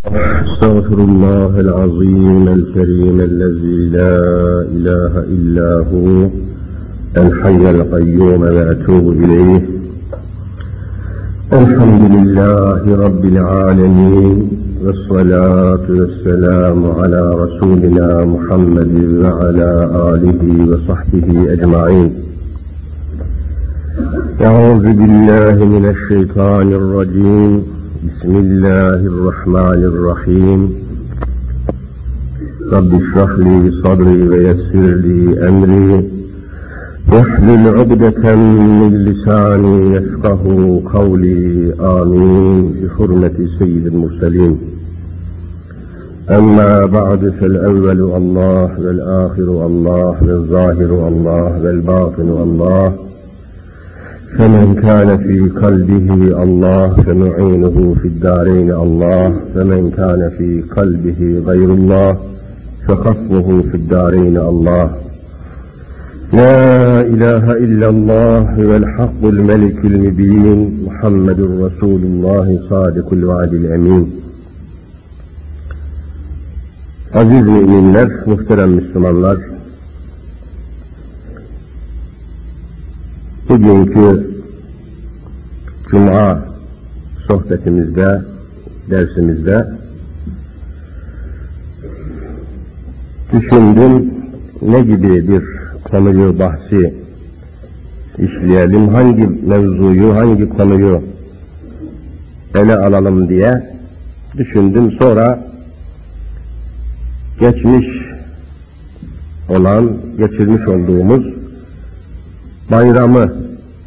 استغفر الله العظيم الكريم الذي لا إله إلا هو الحي القيوم وأتوب إليه. الحمد لله رب العالمين والصلاة والسلام على رسولنا محمد وعلى آله وصحبه أجمعين. أعوذ بالله من الشيطان الرجيم. بسم الله الرحمن الرحيم. رب اشرح لي صدري ويسر لي أمري واحلل عقدة من لساني يفقه قولي. آمين بحرمة سيد المرسلين. أما بعد فالأول الله والآخر الله والظاهر الله والباطن الله، فمن كان في قلبه الله فنعينه في الدارين الله، فمن كان في قلبه غير الله فخصمه في الدارين الله. لا إله إلا الله والحق الملك المبين محمد رسول الله صادق الوعد الأمين. Aziz müminler, muhterem Müslümanlar, bugünkü Cuma sohbetimizde, dersimizde düşündüm ne gibi bir konuyu, bahsi işleyelim, hangi mevzuyu, hangi konuyu ele alalım diye düşündüm. Sonra geçirmiş olduğumuz bayramı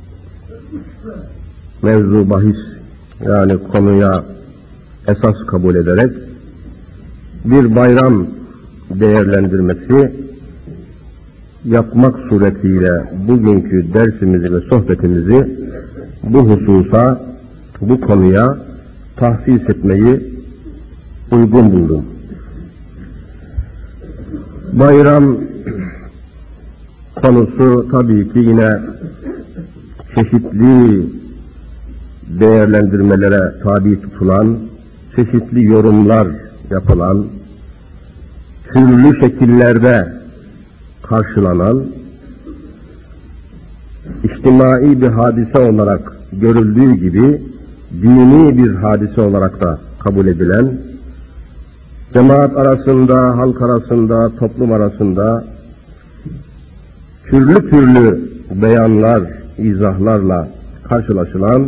mevzu bahis, yani konuya esas kabul ederek bir bayram değerlendirmesi yapmak suretiyle bugünkü dersimizi ve sohbetimizi bu hususa, bu konuya tahsis etmeyi uygun buldum. Bayram konusu tabii ki yine çeşitli değerlendirmelere tabi tutulan, çeşitli yorumlar yapılan, türlü şekillerde karşılanan, içtimai bir hadise olarak görüldüğü gibi dini bir hadise olarak da kabul edilen, cemaat arasında, halk arasında, toplum arasında türlü beyanlar, izahlarla karşılaşılan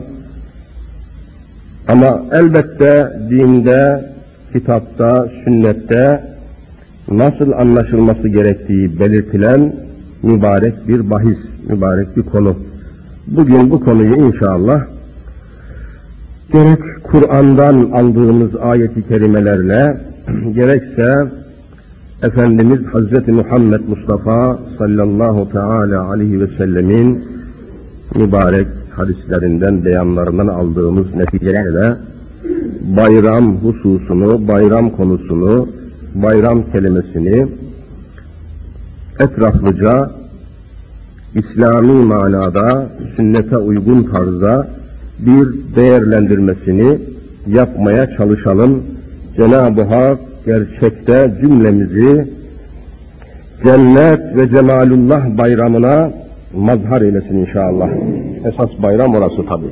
ama elbette dinde, kitapta, sünnette nasıl anlaşılması gerektiği belirtilen mübarek bir bahis, mübarek bir konu. Bugün bu konuyu inşallah gerek Kur'an'dan aldığımız ayet-i kerimelerle, gerekse Efendimiz Hazreti Muhammed Mustafa sallallahu teala aleyhi ve sellemin mübarek hadislerinden, beyanlarından aldığımız neticelerle bayram hususunu, bayram konusunu, bayram kelimesini etraflıca, İslami manada, sünnete uygun tarzda bir değerlendirmesini yapmaya çalışalım. Cenab-ı Hak gerçekte cümlemizi cennet ve cemalullah bayramına mazhar eylesin inşallah. Esas bayram orası tabii.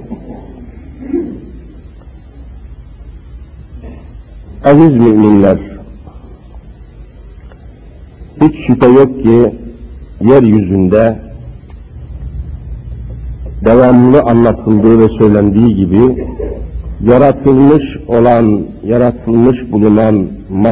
Aziz müminler, hiç şüphe yok ki yeryüzünde devamlı anlatıldığı ve söylendiği gibi yaratılmış bulunan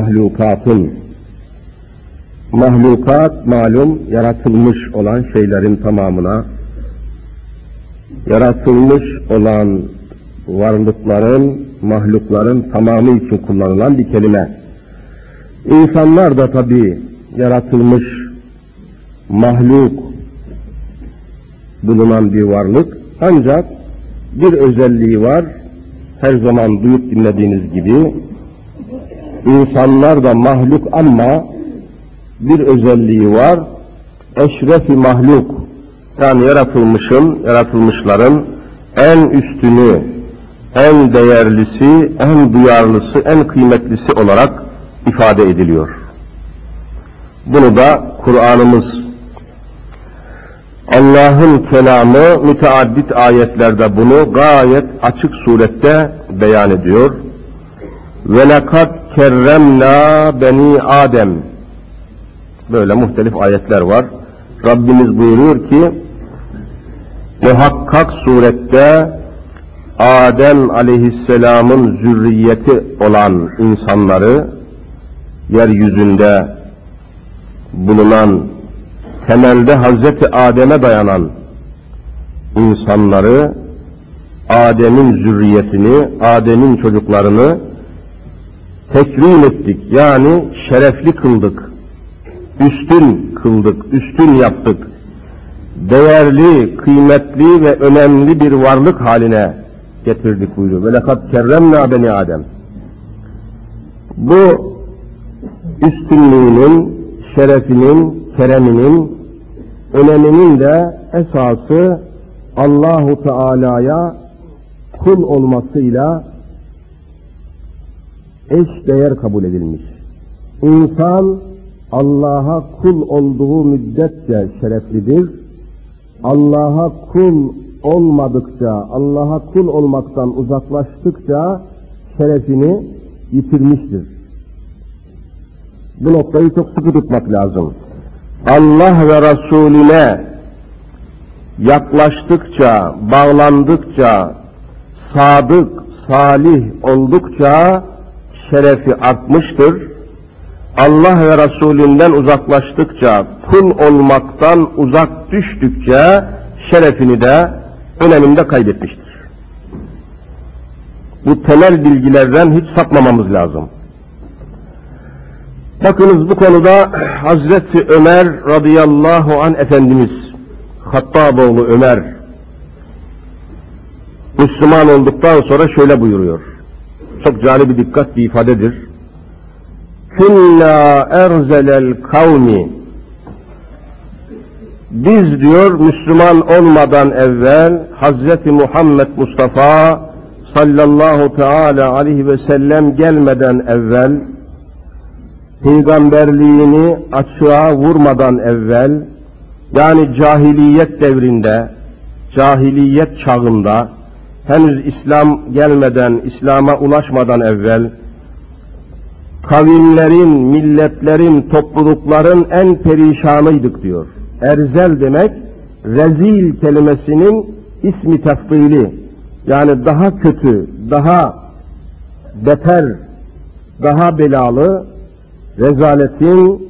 mahlukat malum yaratılmış olan şeylerin tamamına, yaratılmış olan varlıkların, mahlukların tamamı için kullanılan bir kelime. İnsanlar da tabii yaratılmış, mahluk bulunan bir varlık, ancak bir özelliği var, her zaman duyup dinlediğiniz gibi, insanlar da mahluk ama bir özelliği var, eşref-i mahluk, yani yaratılmışların en üstünü, en değerlisi, en duyarlısı, en kıymetlisi olarak ifade ediliyor. Bunu da Kur'an'ımız, Allah'ın kelamı müteaddit ayetlerde bunu gayet açık surette beyan ediyor. وَلَقَدْ كَرَّمْنَا beni Adem. Böyle muhtelif ayetler var. Rabbimiz buyuruyor ki, muhakkak surette Adem aleyhisselamın zürriyeti olan insanları, yeryüzünde bulunan, temelde Hazreti Adem'e dayanan insanları, Adem'in zürriyetini, Adem'in çocuklarını tekrim ettik. Yani şerefli kıldık, üstün kıldık, üstün yaptık. Değerli, kıymetli ve önemli bir varlık haline getirdik buyuruyor. وَلَقَدْ كَرَّمْنَا beni Adem. Bu üstünlüğünün, şerefinin, kereminin, öneminin de esası Allahu Teala'ya kul olmasıyla eş değer kabul edilmiş. İnsan Allah'a kul olduğu müddetçe şereflidir. Allah'a kul olmadıkça, Allah'a kul olmaktan uzaklaştıkça şerefini yitirmiştir. Bu noktayı çok sıkı tutmak lazım. Allah ve Resulüne yaklaştıkça, bağlandıkça, sadık, salih oldukça şerefi artmıştır. Allah ve Resulünden uzaklaştıkça, kul olmaktan uzak düştükçe şerefini de, önemini de kaybetmiştir. Bu temel bilgilerden hiç sapmamamız lazım. Bakınız bu konuda Hazreti Ömer radıyallahu anh Efendimiz, Hattaboğlu Ömer, Müslüman olduktan sonra şöyle buyuruyor. Çok cali bir dikkat bir ifadedir. Künna erzelel kavmi. Biz diyor Müslüman olmadan evvel Hazreti Muhammed Mustafa sallallahu teala aleyhi ve sellem gelmeden evvel, peygamberliğini açığa vurmadan evvel, yani cahiliyet devrinde, cahiliyet çağında, henüz İslam gelmeden, İslam'a ulaşmadan evvel, kavimlerin, milletlerin, toplulukların en perişanıydık diyor. Erzel demek, rezil kelimesinin ismi tefdili, yani daha kötü, daha beter, daha belalı, rezaletin,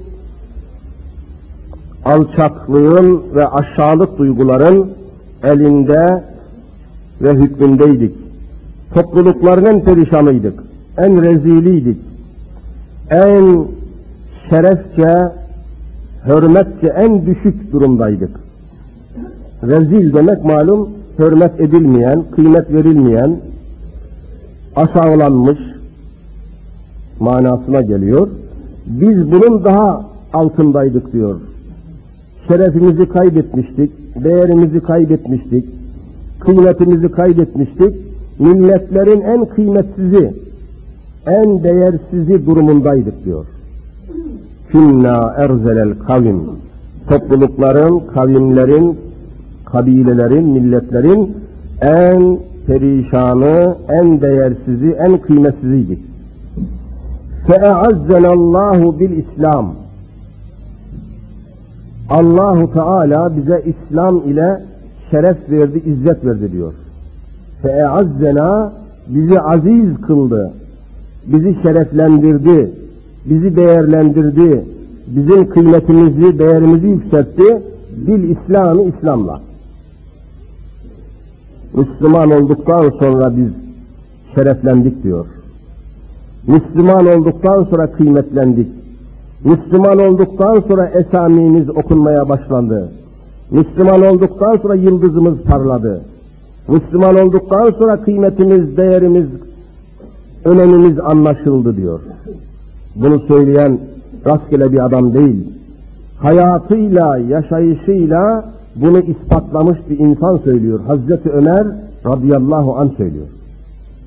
alçaklığın ve aşağılık duyguların elinde ve hükmündeydik. Toplulukların en perişanıydık, en reziliydik, en şerefçe, hürmetçe en düşük durumdaydık. Rezil demek malum, hürmet edilmeyen, kıymet verilmeyen, aşağılanmış manasına geliyor. Biz bunun daha altındaydık diyor. Şerefimizi kaybetmiştik, değerimizi kaybetmiştik, kıymetimizi kaybetmiştik, milletlerin en kıymetsizi, en değersizi durumundaydık diyor. Künna erzelel kavim. Toplulukların, kavimlerin, kabilelerin, milletlerin en perişanı, en değersizi, en kıymetsiziydik. Fe'eazzenallahu bil İslam. Allahu Teala bize İslam ile şeref verdi, izzet verdi diyor. Fe'eazzena, bizi aziz kıldı, bizi şereflendirdi, bizi değerlendirdi, bizim kıymetimizi, değerimizi yükseltti, bil İslam'ı İslam'la. Müslüman olduktan sonra biz şereflendik diyor. Müslüman olduktan sonra kıymetlendik. Müslüman olduktan sonra esamimiz okunmaya başlandı. Müslüman olduktan sonra yıldızımız parladı. Müslüman olduktan sonra kıymetimiz, değerimiz, önemimiz anlaşıldı diyor. Bunu söyleyen rastgele bir adam değil. Hayatıyla, yaşayışıyla bunu ispatlamış bir insan söylüyor. Hazreti Ömer radıyallahu anh söylüyor.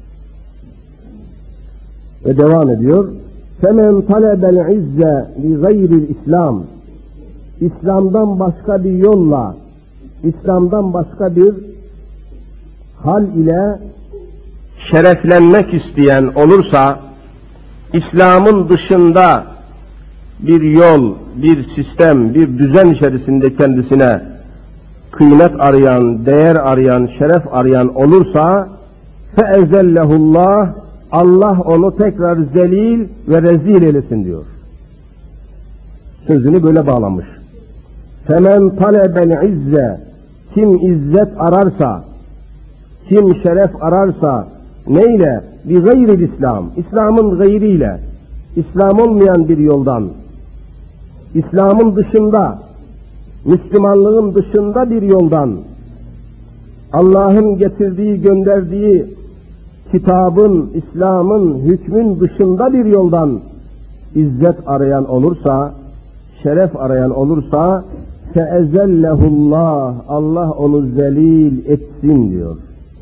Ve devam ediyor. فَمَنْ طَلَبَ الْعِزَّ لِغَيْرِ الْإِسْلَامِ İslam'dan başka bir yolla, İslam'dan başka bir hal ile şereflenmek isteyen olursa, İslam'ın dışında bir yol, bir sistem, bir düzen içerisinde kendisine kıymet arayan, değer arayan, şeref arayan olursa, فَاَزَلَّهُ اللّٰهِ Allah onu tekrar zelil ve rezil eylesin diyor. Sözünü böyle bağlamış. فَمَنْ طَلَبَ الْعِزَّ Kim izzet ararsa, kim şeref ararsa, neyle? بِغَيْرِ İslam, İslam'ın gayriyle, İslam olmayan bir yoldan, İslam'ın dışında, Müslümanlığın dışında bir yoldan, Allah'ın getirdiği, gönderdiği kitabın, İslam'ın, hükmün dışında bir yoldan izzet arayan olursa, şeref arayan olursa, فَاَزَلَّهُ اللّٰهِ Allah onu zelil etsin diyor.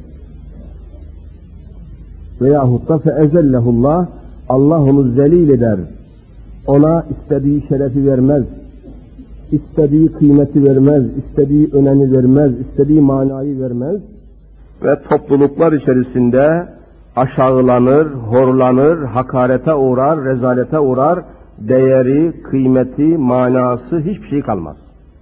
Veyahut da فَاَزَلَّهُ اللّٰهِ Allah onu zelil eder. Ona istediği şerefi vermez, istediği kıymeti vermez, istediği önemi vermez, istediği manayı vermez. Ve topluluklar içerisinde aşağılanır, horlanır, hakarete uğrar, rezalete uğrar, değeri, kıymeti, manası hiçbir şey kalmaz.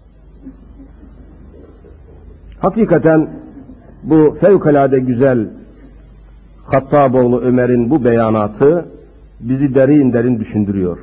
Hakikaten bu fevkalade güzel Hattaboğlu Ömer'in bu beyanatı bizi derin derin düşündürüyor.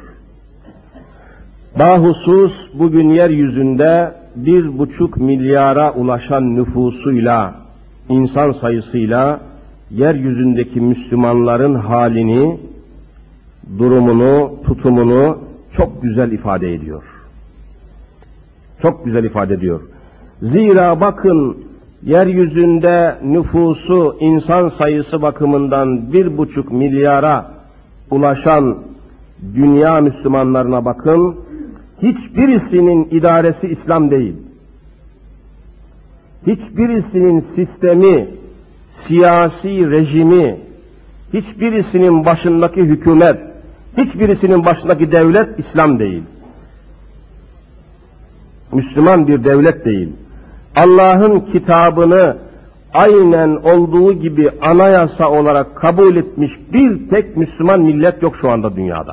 Bahusus bugün yeryüzünde 1,5 milyara ulaşan nüfusuyla, insan sayısıyla yeryüzündeki Müslümanların halini, durumunu, tutumunu çok güzel ifade ediyor. Çok güzel ifade ediyor. Zira bakın, yeryüzünde nüfusu, insan sayısı bakımından 1,5 milyara ulaşan dünya Müslümanlarına bakın, hiçbirisinin idaresi İslam değil. Hiçbirisinin sistemi, siyasi rejimi, hiçbirisinin başındaki hükümet, hiçbirisinin başındaki devlet İslam değil. Müslüman bir devlet değil. Allah'ın kitabını aynen olduğu gibi anayasa olarak kabul etmiş bir tek Müslüman millet yok şu anda dünyada.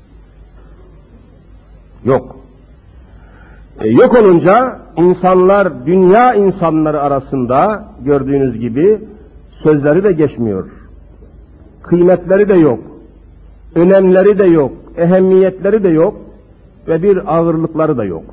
Yok. Yok olunca insanlar, dünya insanları arasında gördüğünüz gibi sözleri de geçmiyor. Kıymetleri de yok. Önemleri de yok. Ehemmiyetleri de yok. Ve bir ağırlıkları da yok.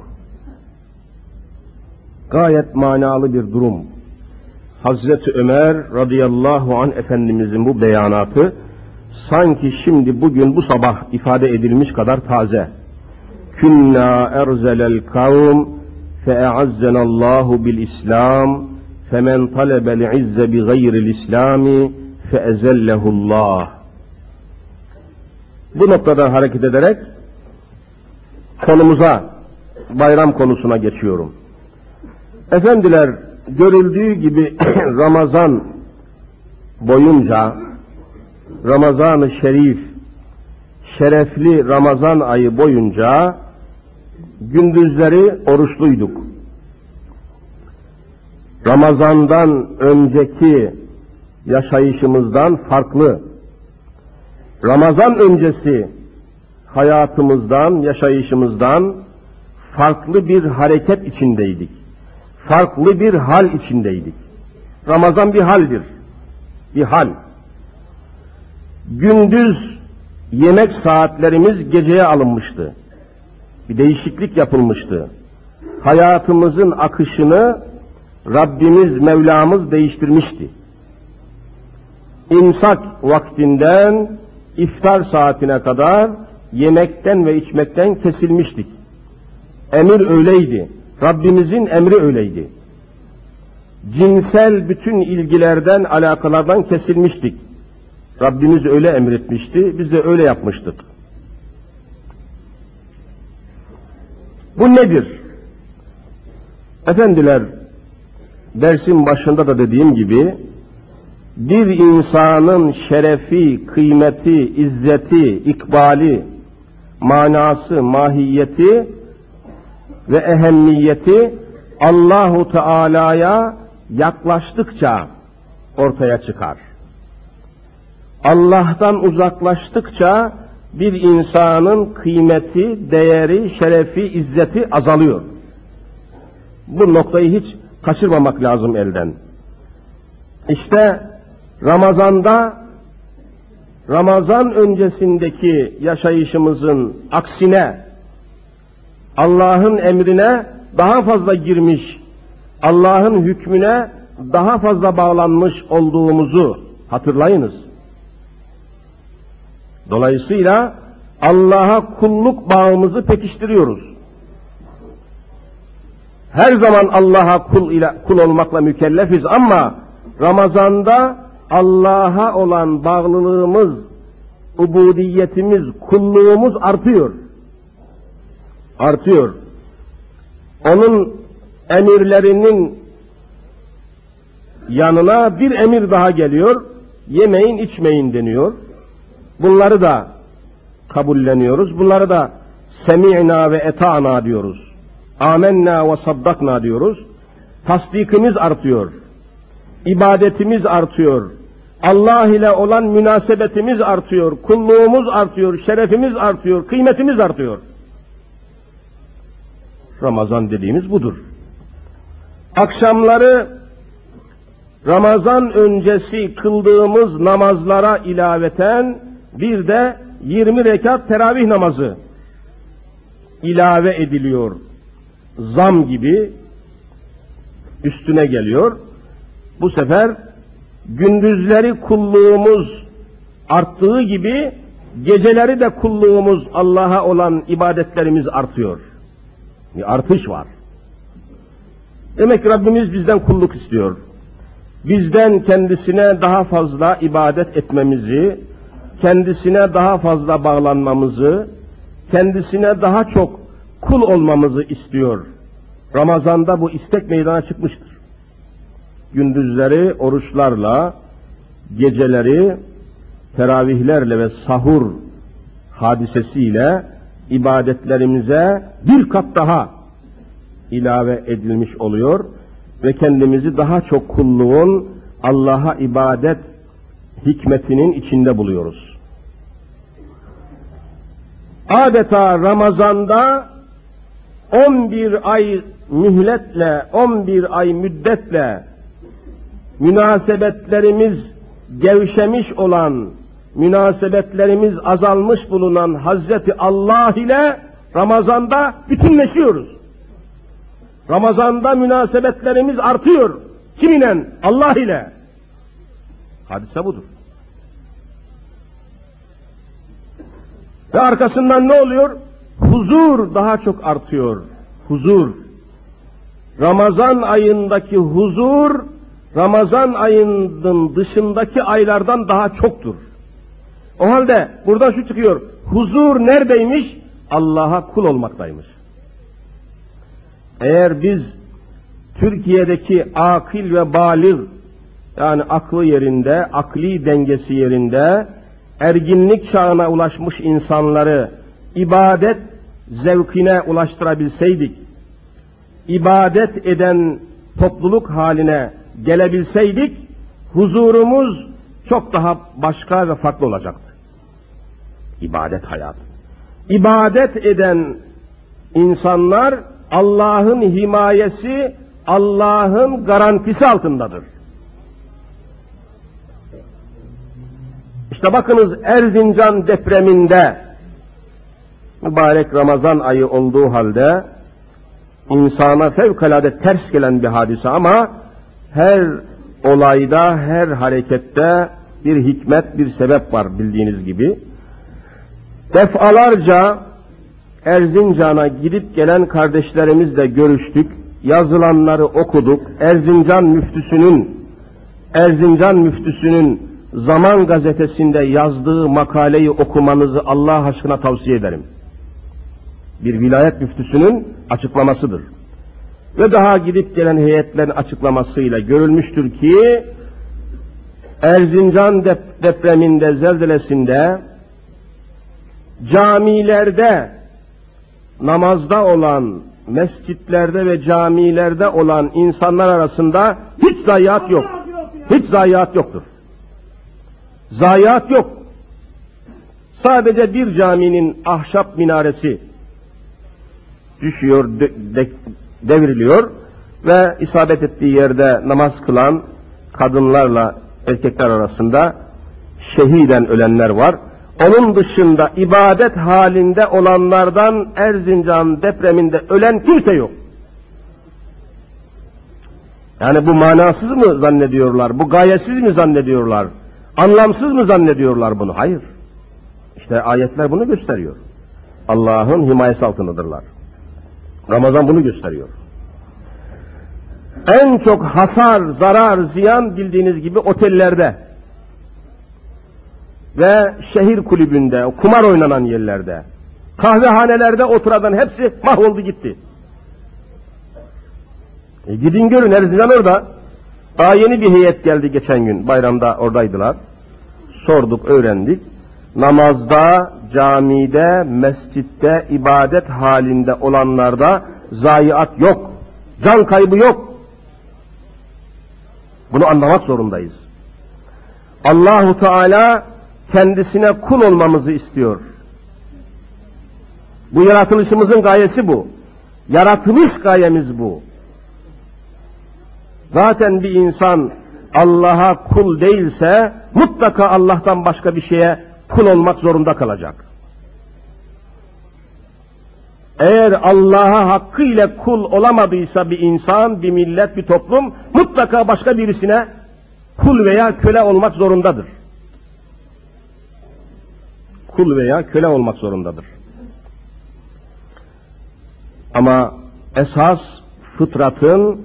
Gayet manalı bir durum. Hazreti Ömer radıyallahu anh Efendimizin bu beyanatı sanki şimdi bugün bu sabah ifade edilmiş kadar taze. Künna erzelel kavm fe'eazzenallahu bil İslam femen talebel izze bi gayril İslami fe'ezellehullah. Bu noktadan hareket ederek konumuza, bayram konusuna geçiyorum. Efendiler, görüldüğü gibi Ramazan boyunca, Ramazan-ı Şerif, şerefli Ramazan ayı boyunca gündüzleri oruçluyduk. Ramazan'dan önceki yaşayışımızdan farklı, Ramazan öncesi hayatımızdan, yaşayışımızdan farklı bir hareket içindeydik. Farklı bir hal içindeydik. Ramazan bir haldir. Bir hal. Gündüz yemek saatlerimiz geceye alınmıştı. Bir değişiklik yapılmıştı. Hayatımızın akışını Rabbimiz, Mevlamız değiştirmişti. İmsak vaktinden iftar saatine kadar yemekten ve içmekten kesilmiştik. Emir öyleydi. Rabbimizin emri öyleydi. Cinsel bütün ilgilerden, alakalardan kesilmiştik. Rabbimiz öyle emretmişti, biz de öyle yapmıştık. Bu nedir? Efendiler, dersin başında da dediğim gibi, bir insanın şerefi, kıymeti, izzeti, ikbali, manası, mahiyeti ve ehemmiyeti Allahu Teala'ya yaklaştıkça ortaya çıkar. Allah'tan uzaklaştıkça bir insanın kıymeti, değeri, şerefi, izzeti azalıyor. Bu noktayı hiç kaçırmamak lazım elden. İşte Ramazan öncesindeki yaşayışımızın aksine Allah'ın emrine daha fazla girmiş, Allah'ın hükmüne daha fazla bağlanmış olduğumuzu hatırlayınız. Dolayısıyla Allah'a kulluk bağımızı pekiştiriyoruz. Her zaman Allah'a kul olmakla mükellefiz ama Ramazan'da Allah'a olan bağlılığımız, ubudiyetimiz, kulluğumuz artıyor. Artıyor. Onun emirlerinin yanına bir emir daha geliyor. Yemeyin, içmeyin deniyor. Bunları da kabulleniyoruz. Bunları da semi'na ve eta'na diyoruz. Amenna ve saddakna diyoruz. Tasdikimiz artıyor. İbadetimiz artıyor. Allah ile olan münasebetimiz artıyor. Kulluğumuz artıyor. Şerefimiz artıyor. Kıymetimiz artıyor. Ramazan dediğimiz budur. Akşamları Ramazan öncesi kıldığımız namazlara ilaveten bir de 20 rekat teravih namazı ilave ediliyor. Zam gibi üstüne geliyor. Bu sefer gündüzleri kulluğumuz arttığı gibi geceleri de kulluğumuz, Allah'a olan ibadetlerimiz artıyor. Bir artış var. Demek ki Rabbimiz bizden kulluk istiyor. Bizden kendisine daha fazla ibadet etmemizi, kendisine daha fazla bağlanmamızı, kendisine daha çok kul olmamızı istiyor. Ramazan'da bu istek meydana çıkmıştır. Gündüzleri oruçlarla, geceleri teravihlerle ve sahur hadisesiyle ibadetlerimize bir kat daha ilave edilmiş oluyor ve kendimizi daha çok kulluğun, Allah'a ibadet hikmetinin içinde buluyoruz. Adeta Ramazan'da 11 ay mühletle, 11 ay müddetle münasebetlerimiz gevşemiş olan, münasebetlerimiz azalmış bulunan Hazreti Allah ile Ramazan'da bütünleşiyoruz. Ramazan'da münasebetlerimiz artıyor. Kiminle? Allah ile. Hadise budur. Ve arkasından ne oluyor? Huzur daha çok artıyor. Huzur. Ramazan ayındaki huzur, Ramazan ayının dışındaki aylardan daha çoktur. O halde buradan şu çıkıyor. Huzur neredeymiş? Allah'a kul olmaktaymış. Eğer biz Türkiye'deki akil ve baligh, yani aklı yerinde, akli dengesi yerinde, erginlik çağına ulaşmış insanları ibadet zevkine ulaştırabilseydik, ibadet eden topluluk haline gelebilseydik, huzurumuz çok daha başka ve farklı olacaktı. İbadet hayatı. İbadet eden insanlar Allah'ın himayesi, Allah'ın garantisi altındadır. İşte bakınız Erzincan depreminde, mübarek Ramazan ayı olduğu halde, insana fevkalade ters gelen bir hadise ama her olayda, her harekette bir hikmet, bir sebep var bildiğiniz gibi. Defalarca Erzincan'a gidip gelen kardeşlerimizle görüştük, yazılanları okuduk. Erzincan müftüsünün Zaman gazetesinde yazdığı makaleyi okumanızı Allah aşkına tavsiye ederim. Bir vilayet müftüsünün açıklamasıdır. Ve daha gidip gelen heyetlerin açıklamasıyla görülmüştür ki Erzincan depreminde, zelzelesinde camilerde namazda olan, mescitlerde ve camilerde olan insanlar arasında hiç zayiat yok. Hiç zayiat yoktur. Zayiat yok. Sadece bir caminin ahşap minaresi düşüyor, devriliyor ve isabet ettiği yerde namaz kılan kadınlarla erkekler arasında şehiden ölenler var. Onun dışında ibadet halinde olanlardan Erzincan depreminde ölen kimse yok. Yani bu manasız mı zannediyorlar, bu gayesiz mi zannediyorlar, anlamsız mı zannediyorlar bunu? Hayır. İşte ayetler bunu gösteriyor. Allah'ın himayesi altındadırlar. Ramazan bunu gösteriyor. En çok hasar, zarar, ziyan bildiğiniz gibi otellerde ve şehir kulübünde, kumar oynanan yerlerde, kahvehanelerde oturadan hepsi mahvoldu gitti. Gidin görün, Erzincan orada. Daha yeni bir heyet geldi geçen gün, bayramda oradaydılar. Sorduk, öğrendik. Namazda, camide, mescitte, ibadet halinde olanlarda zayiat yok. Can kaybı yok. Bunu anlamak zorundayız. Allahu Teala kendisine kul olmamızı istiyor. Bu yaratılışımızın gayesi bu. Yaratılış gayemiz bu. Zaten bir insan Allah'a kul değilse mutlaka Allah'tan başka bir şeye kul olmak zorunda kalacak. Eğer Allah'a hakkıyla kul olamadıysa bir insan, bir millet, bir toplum mutlaka başka birisine kul veya köle olmak zorundadır. Kul veya köle olmak zorundadır. Ama esas fıtratın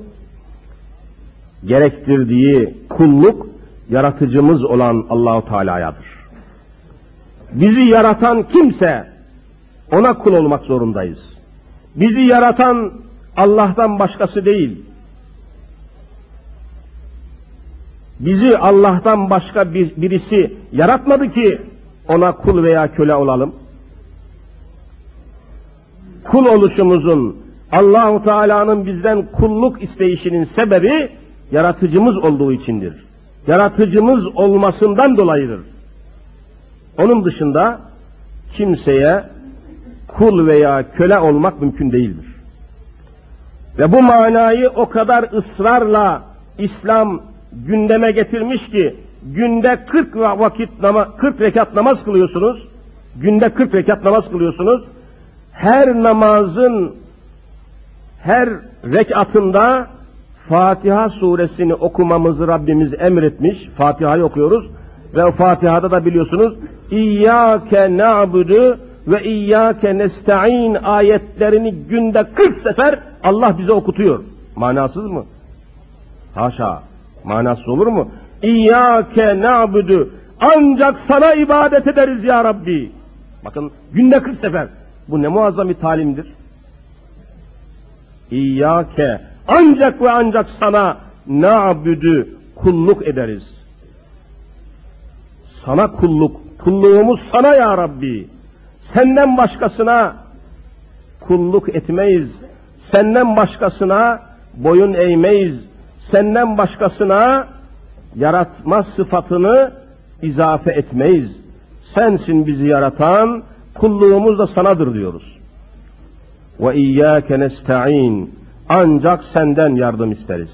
gerektirdiği kulluk yaratıcımız olan Allahu Teala'yadır. Bizi yaratan kimse ona kul olmak zorundayız. Bizi yaratan Allah'tan başkası değil. Bizi Allah'tan başka birisi yaratmadı ki ona kul veya köle olalım. Kul oluşumuzun, Allahu Teala'nın bizden kulluk isteyişinin sebebi yaratıcımız olduğu içindir. Yaratıcımız olmasından dolayıdır. Onun dışında kimseye kul veya köle olmak mümkün değildir. Ve bu manayı o kadar ısrarla İslam gündeme getirmiş ki günde 40 rekat namaz kılıyorsunuz. Günde 40 rekat namaz kılıyorsunuz. Her namazın her rekatında Fatiha suresini okumamızı Rabbimiz emretmiş. Fatiha'yı okuyoruz ve o Fatiha'da da biliyorsunuz İyyâke na'budu ve İyyâke nesta'in ayetlerini günde 40 sefer Allah bize okutuyor. Manasız mı? Haşa. Manasız olur mu? İyyâke na'budu, ancak sana ibadet ederiz ya Rabbi. Bakın günde 40 sefer. Bu ne muazzam bir talimdir. İyyâke, ancak ve ancak sana na'budu, kulluk ederiz. Sana kulluğumuz sana ya Rabbi. Senden başkasına kulluk etmeyiz. Senden başkasına boyun eğmeyiz. Senden başkasına yaratma sıfatını izafe etmeyiz. Sensin bizi yaratan, kulluğumuz da sanadır diyoruz. Ve iyyâke nesta'in, ancak senden yardım isteriz.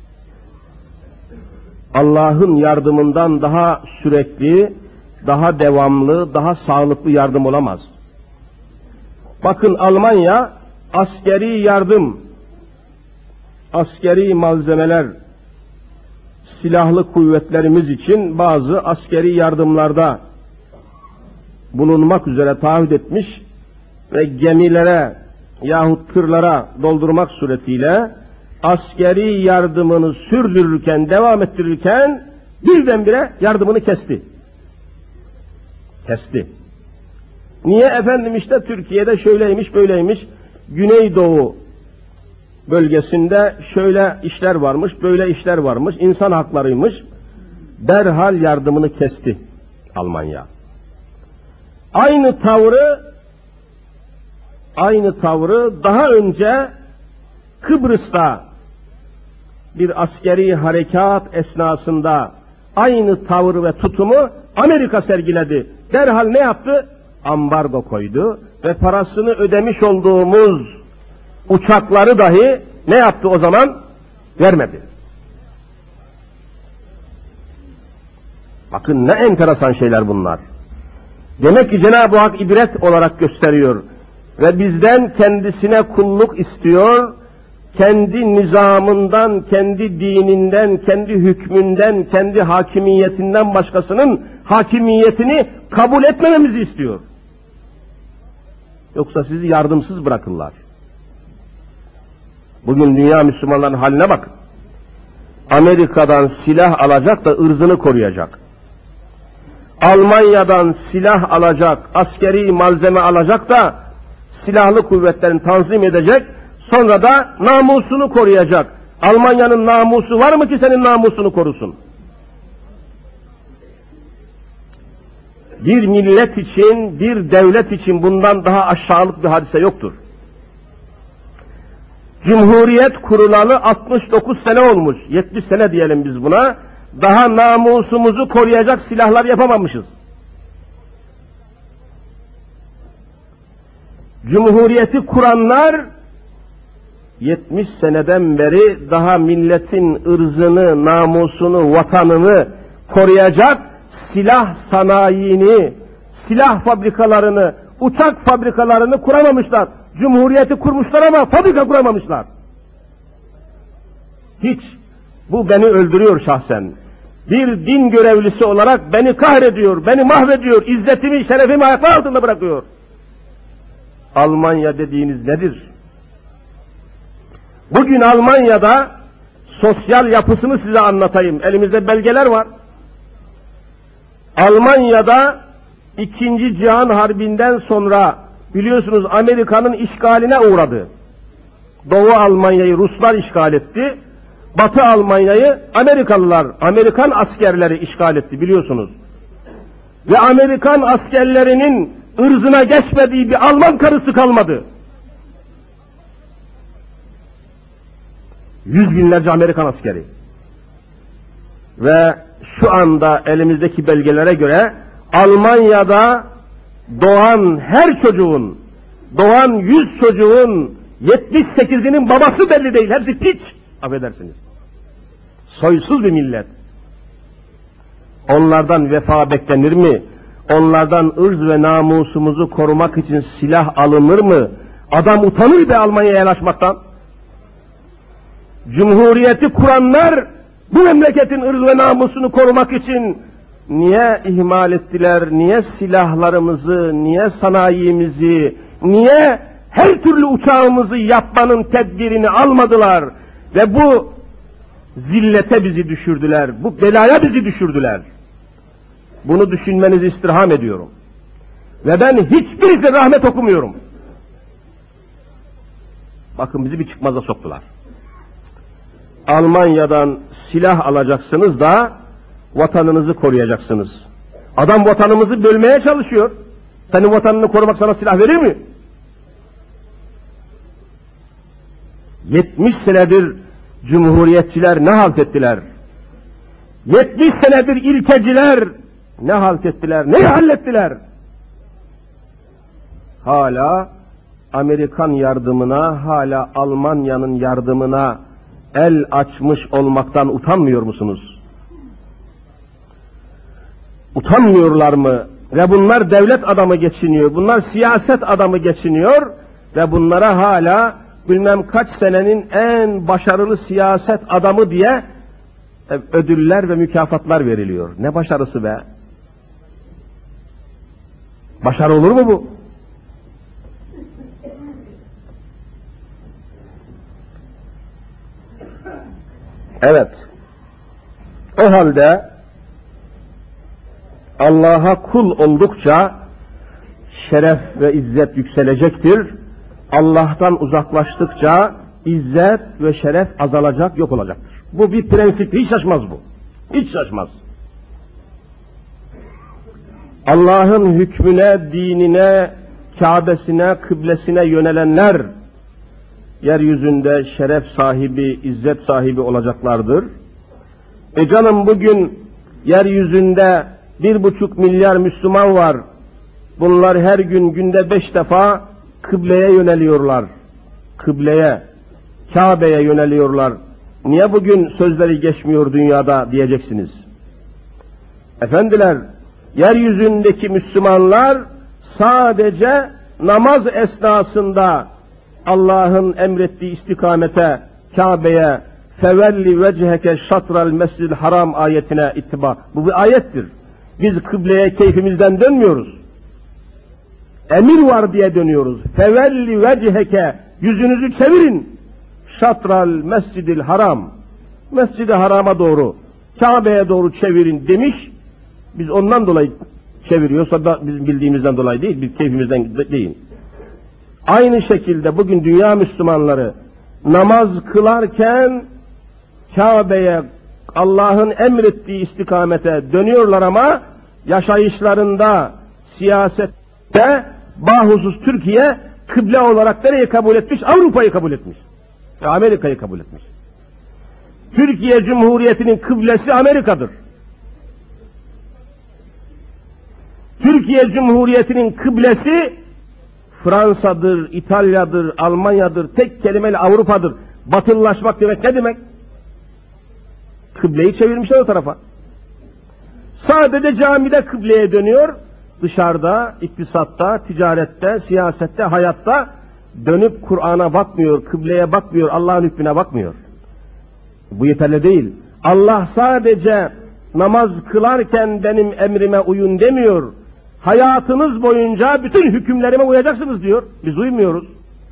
Allah'ın yardımından daha sürekli, daha devamlı, daha sağlıklı yardım olamaz. Bakın Almanya askeri yardım, askeri malzemeler, silahlı kuvvetlerimiz için bazı askeri yardımlarda bulunmak üzere taahhüt etmiş ve gemilere yahut tırlara doldurmak suretiyle askeri yardımını sürdürürken, devam ettirirken birdenbire yardımını kesti. Kesti. Niye efendim, işte Türkiye'de şöyleymiş böyleymiş, Güneydoğu bölgesinde şöyle işler varmış, böyle işler varmış, insan haklarıymış. derhal yardımını kesti Almanya. Aynı tavrı daha önce Kıbrıs'ta bir askeri harekat esnasında aynı tavır ve tutumu Amerika sergiledi. Derhal ne yaptı? Ambargo koydu ve parasını ödemiş olduğumuz uçakları dahi ne yaptı o zaman? Vermedi. Bakın ne enteresan şeyler bunlar. Demek ki Cenab-ı Hak ibret olarak gösteriyor ve bizden kendisine kulluk istiyor, kendi nizamından, kendi dininden, kendi hükmünden, kendi hakimiyetinden başkasının hakimiyetini kabul etmememizi istiyor. Yoksa sizi yardımsız bırakırlar. Bugün dünya Müslümanların haline bakın. Amerika'dan silah alacak da ırzını koruyacak. Almanya'dan silah alacak, askeri malzeme alacak da silahlı kuvvetlerini tanzim edecek, sonra da namusunu koruyacak. Almanya'nın namusu var mı ki senin namusunu korusun? Bir millet için, bir devlet için bundan daha aşağılık bir hadise yoktur. Cumhuriyet kurulalı 69 sene olmuş, 70 sene diyelim biz buna, daha namusumuzu koruyacak silahlar yapamamışız. Cumhuriyeti kuranlar 70 seneden beri daha milletin ırzını, namusunu, vatanını koruyacak silah sanayini, silah fabrikalarını, uçak fabrikalarını kuramamışlar. Cumhuriyeti kurmuşlar ama fabrika kuramamışlar. Hiç. Bu beni öldürüyor şahsen. Bir din görevlisi olarak beni kahrediyor, beni mahvediyor, izzetimi, şerefimi ayaklar altında bırakıyor. Almanya dediğiniz nedir? Bugün Almanya'da sosyal yapısını size anlatayım. Elimizde belgeler var. Almanya'da İkinci Cihan Harbi'nden sonra biliyorsunuz Amerika'nın işgaline uğradı. Doğu Almanya'yı Ruslar işgal etti. Batı Almanya'yı Amerikalılar, Amerikan askerleri işgal etti biliyorsunuz. Ve Amerikan askerlerinin ırzına geçmediği bir Alman karısı kalmadı. Yüz binlerce Amerikan askeri. Ve şu anda elimizdeki belgelere göre Almanya'da doğan her çocuğun, doğan 100 çocuğun 78'inin babası belli değil. Hepsi piç. Affedersiniz. Soysuz bir millet. Onlardan vefa beklenir mi? Onlardan ırz ve namusumuzu korumak için silah alınır mı? Adam utanır be Almanya'ya yanaşmaktan. Cumhuriyeti kuranlar bu memleketin ırz ve namusunu korumak için niye ihmal ettiler, niye silahlarımızı, niye sanayimizi, niye her türlü uçağımızı yapmanın tedbirini almadılar ve bu zillete bizi düşürdüler, bu belaya bizi düşürdüler. Bunu düşünmenizi istirham ediyorum. Ve ben hiçbirisi rahmet okumuyorum. Bakın bizi bir çıkmaza soktular. Almanya'dan silah alacaksınız da vatanınızı koruyacaksınız. Adam vatanımızı bölmeye çalışıyor. Senin vatanını korumak sana silah verir mi? 70 senedir cumhuriyetçiler ne halt ettiler? 70 senedir ilkeciler ne halt ettiler? Ne hallettiler? Hala Amerikan yardımına, hala Almanya'nın yardımına el açmış olmaktan utanmıyor musunuz? Utanmıyorlar mı? Ve bunlar devlet adamı geçiniyor, bunlar siyaset adamı geçiniyor ve bunlara hala bilmem kaç senenin en başarılı siyaset adamı diye ödüller ve mükafatlar veriliyor. Ne başarısı be? Başarı olur mu bu? Evet. O halde Allah'a kul oldukça şeref ve izzet yükselecektir. Allah'tan uzaklaştıkça izzet ve şeref azalacak, yok olacaktır. Bu bir prensip, hiç şaşmaz bu. Hiç şaşmaz. Allah'ın hükmüne, dinine, Kâbesine, kıblesine yönelenler yeryüzünde şeref sahibi, izzet sahibi olacaklardır. Canım bugün yeryüzünde 1,5 milyar Müslüman var. Bunlar her gün günde 5 defa kıbleye yöneliyorlar. Kıbleye, Kabe'ye yöneliyorlar. Niye bugün sözleri geçmiyor dünyada diyeceksiniz. Efendiler, yeryüzündeki Müslümanlar sadece namaz esnasında Allah'ın emrettiği istikamete, Kabe'ye, fevelli vecheke şatral mescidil haram ayetine ittiba. Bu bir ayettir. Biz kıbleye keyfimizden dönmüyoruz. Emir var diye dönüyoruz. Fevelli vecheke, yüzünüzü çevirin. Şatral mescidil haram. Mescid-i harama doğru, Kabe'ye doğru çevirin demiş. Biz ondan dolayı çeviriyorsa da bizim bildiğimizden dolayı değil, biz keyfimizden değil. Aynı şekilde bugün dünya Müslümanları namaz kılarken Kabe'ye, Allah'ın emrettiği istikamete dönüyorlar ama yaşayışlarında, siyasette, bahusus Türkiye kıble olarak nereye kabul etmiş? Avrupa'yı kabul etmiş. Amerika'yı kabul etmiş. Türkiye Cumhuriyeti'nin kıblesi Amerika'dır. Türkiye Cumhuriyeti'nin kıblesi Fransa'dır, İtalya'dır, Almanya'dır, tek kelimeyle Avrupa'dır. Batılılaşmak demek ne demek? Kıbleyi çevirmişler o tarafa. Sadece camide kıbleye dönüyor, dışarıda, iktisatta, ticarette, siyasette, hayatta dönüp Kur'an'a bakmıyor, kıbleye bakmıyor, Allah'ın hükmüne bakmıyor. Bu yeterli değil. Allah sadece namaz kılarken benim emrime uyun demiyor. Hayatınız boyunca bütün hükümlerime uyacaksınız diyor. Biz uymuyoruz.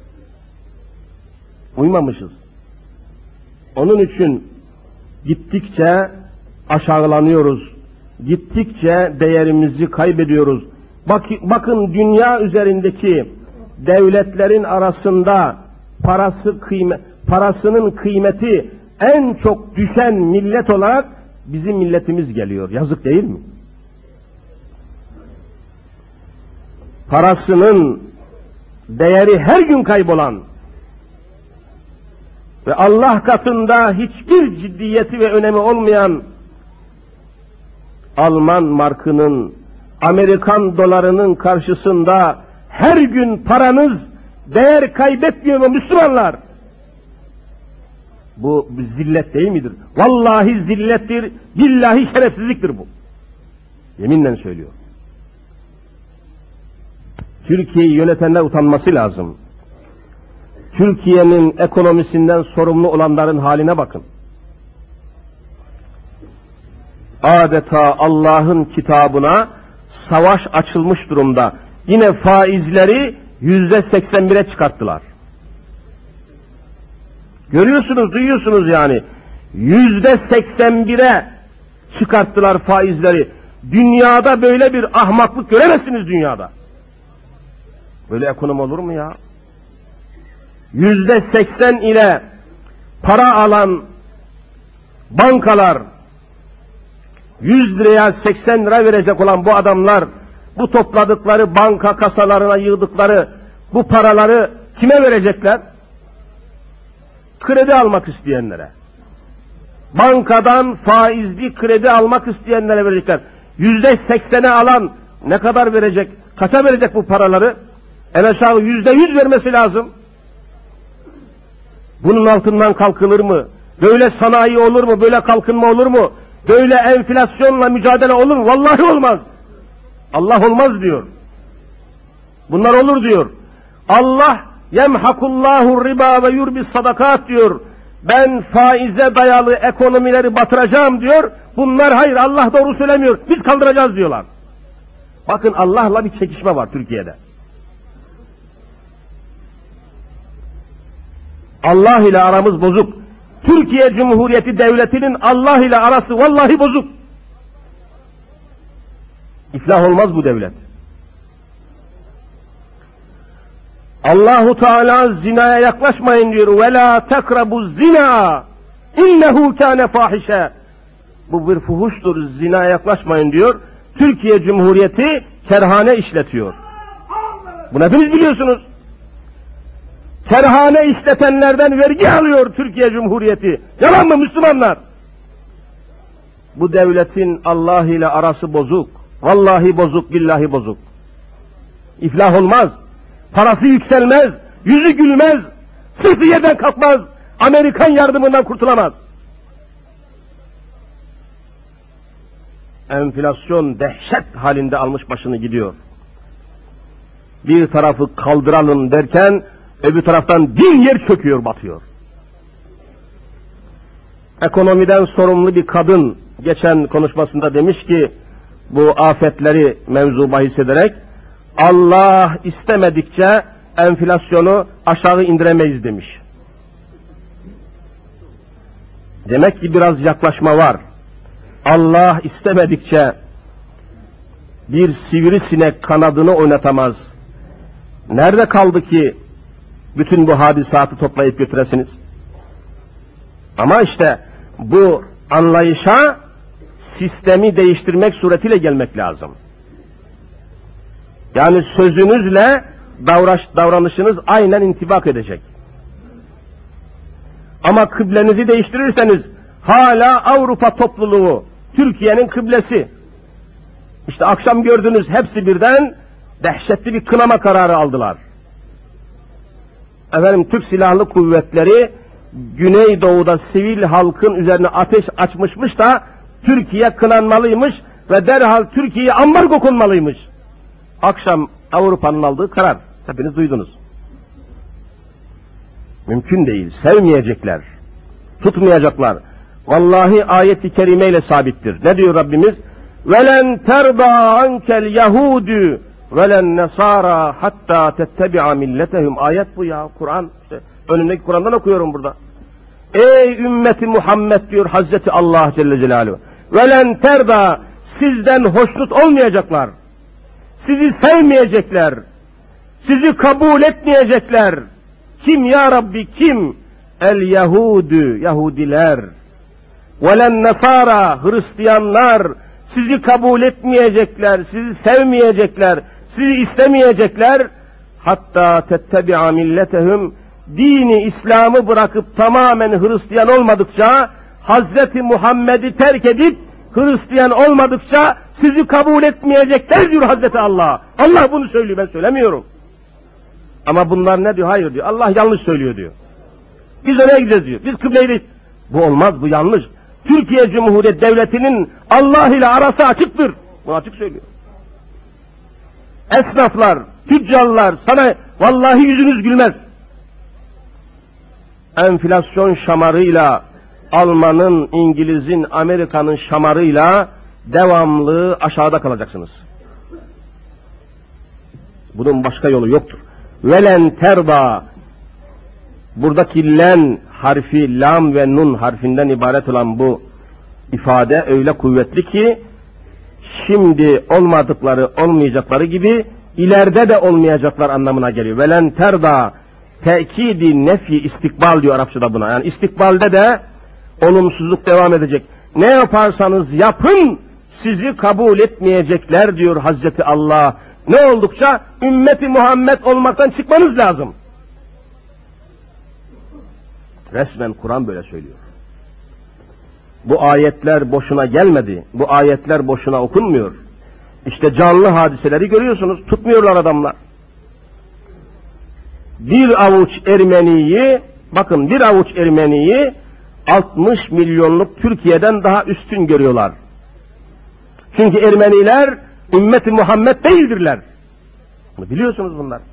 Uymamışız. Onun için gittikçe aşağılanıyoruz. Gittikçe değerimizi kaybediyoruz. Bakın dünya üzerindeki devletlerin arasında parasının kıymeti en çok düşen millet olarak bizim milletimiz geliyor. Yazık değil mi? Parasının değeri her gün kaybolan ve Allah katında hiçbir ciddiyeti ve önemi olmayan Alman markının, Amerikan dolarının karşısında her gün paranız değer kaybetmiyor mu Müslümanlar? Bu zillet değil midir? Vallahi zillettir, billahi şerefsizliktir bu. Yeminle söylüyor. Türkiye'yi yönetenler utanması lazım. Türkiye'nin ekonomisinden sorumlu olanların haline bakın. Adeta Allah'ın kitabına savaş açılmış durumda. Yine faizleri %81'e çıkarttılar. Görüyorsunuz, duyuyorsunuz yani. %81'e çıkarttılar faizleri. Dünyada böyle bir ahmaklık göremezsiniz dünyada. Böyle ekonomi olur mu ya? %80 ile para alan bankalar, 100 liraya 80 lira verecek olan bu adamlar, bu topladıkları banka kasalarına yığdıkları bu paraları kime verecekler? Kredi almak isteyenlere. Bankadan faizli kredi almak isteyenlere verecekler. %80'e alan ne kadar verecek? Kaça verecek bu paraları? En aşağı %100 vermesi lazım. Bunun altından kalkılır mı? Böyle sanayi olur mu? Böyle kalkınma olur mu? Böyle enflasyonla mücadele olur mu? Vallahi olmaz. Allah olmaz diyor. Bunlar olur diyor. Allah yemhakullahu riba ve yurbis sadakat diyor. Ben faize dayalı ekonomileri batıracağım diyor. Bunlar hayır, Allah doğru söylemiyor. Biz kaldıracağız diyorlar. Bakın Allah'la bir çekişme var Türkiye'de. Allah ile aramız bozuk. Türkiye Cumhuriyeti Devleti'nin Allah ile arası vallahi bozuk. İflah olmaz bu devlet. Allahu Teala zinaya yaklaşmayın diyor. Ve la takrabu zina innehu kâne fahişe. Bu bir fuhuştur. Zinaya yaklaşmayın diyor. Türkiye Cumhuriyeti kerhane işletiyor. Bunu hepiniz biliyorsunuz. Kerhane işletenlerden vergi alıyor Türkiye Cumhuriyeti. Yalan mı Müslümanlar? Bu devletin Allah ile arası bozuk. Vallahi bozuk, billahi bozuk. İflah olmaz. Parası yükselmez, yüzü gülmez, sırtı yerden kalkmaz, Amerikan yardımından kurtulamaz. Enflasyon dehşet halinde almış başını gidiyor. Bir tarafı kaldıralım derken öbür taraftan bin yer çöküyor, batıyor. Ekonomiden sorumlu bir kadın geçen konuşmasında demiş ki, bu afetleri mevzu bahis ederek, Allah istemedikçe enflasyonu aşağı indiremeyiz demiş. Demek ki biraz yaklaşma var. Allah istemedikçe bir sivrisinek kanadını oynatamaz. Nerede kaldı ki bütün bu hadisatı toplayıp götüresiniz? Ama işte bu anlayışa sistemi değiştirmek suretiyle gelmek lazım. Yani sözünüzle davranışınız aynen intibak edecek. Ama kıblenizi değiştirirseniz hala Avrupa topluluğu, Türkiye'nin kıblesi. İşte akşam gördünüz, hepsi birden dehşetli bir kınama kararı aldılar. Efendim, Türk Silahlı Kuvvetleri Güneydoğu'da sivil halkın üzerine ateş açmışmış da Türkiye kınanmalıymış ve derhal Türkiye'ye ambargo konmalıymış. Akşam Avrupa'nın aldığı karar. Hepiniz duydunuz. Mümkün değil. Sevmeyecekler. Tutmayacaklar. Vallahi ayet-i kerimeyle sabittir. Ne diyor Rabbimiz? وَلَنْ تَرْضَى عَنْكَ الْيَهُودُ وَلَنْ نَصَارَى حَتَّى تَتَّبِعَ مِلَّتَهُمْ. Ayet bu ya, Kur'an. İşte önündeki Kur'an'dan okuyorum burada. Ey ümmeti Muhammed diyor Hazreti Allah Celle Celaluhu. وَلَنْ تَرْضَى, sizden hoşnut olmayacaklar. Sizi sevmeyecekler. Sizi kabul etmeyecekler. Kim ya Rabbi, kim? El-Yahudu, Yahudiler. وَلَنْ-Nasara, Hristiyanlar. Sizi kabul etmeyecekler, sizi sevmeyecekler, sizi istemeyecekler. Hatta tettebi'a milletehum, dini İslam'ı bırakıp tamamen Hristiyan olmadıkça, Hazreti Muhammed'i terk edip Hristiyan olmadıkça sizi kabul etmeyecekler diyor Hazreti Allah. Allah bunu söylüyor, ben söylemiyorum. Ama bunlar ne diyor? Hayır diyor. Allah yanlış söylüyor diyor. Biz oraya gideceğiz diyor. Biz kıbleyi. Bu olmaz, bu yanlış. Türkiye Cumhuriyeti Devleti'nin Allah ile arası açıktır. Bunu açık söylüyor. Esnaflar, tüccarlar, sana vallahi yüzünüz gülmez. Enflasyon şamarıyla, Alman'ın, İngiliz'in, Amerika'nın şamarıyla devamlı aşağıda kalacaksınız. Bunun başka yolu yoktur. Velen terda, buradaki len harfi, lam ve nun harfinden ibaret olan bu ifade öyle kuvvetli ki, şimdi olmadıkları, olmayacakları gibi ileride de olmayacaklar anlamına geliyor. Velen terda, tekidi nefi istikbal diyor Arapçada buna. Yani istikbalde de olumsuzluk devam edecek. Ne yaparsanız yapın, sizi kabul etmeyecekler diyor Hazreti Allah. Ne oldukça? Ümmeti Muhammed olmaktan çıkmanız lazım. Resmen Kur'an böyle söylüyor. Bu ayetler boşuna gelmedi. Bu ayetler boşuna okunmuyor. İşte canlı hadiseleri görüyorsunuz. Tutmuyorlar adamlar. Bir avuç Ermeniyi, bakın bir avuç Ermeniyi 60 milyonluk Türkiye'den daha üstün görüyorlar. Çünkü Ermeniler ümmeti Muhammed değildirler. Bunu biliyorsunuz bunlar.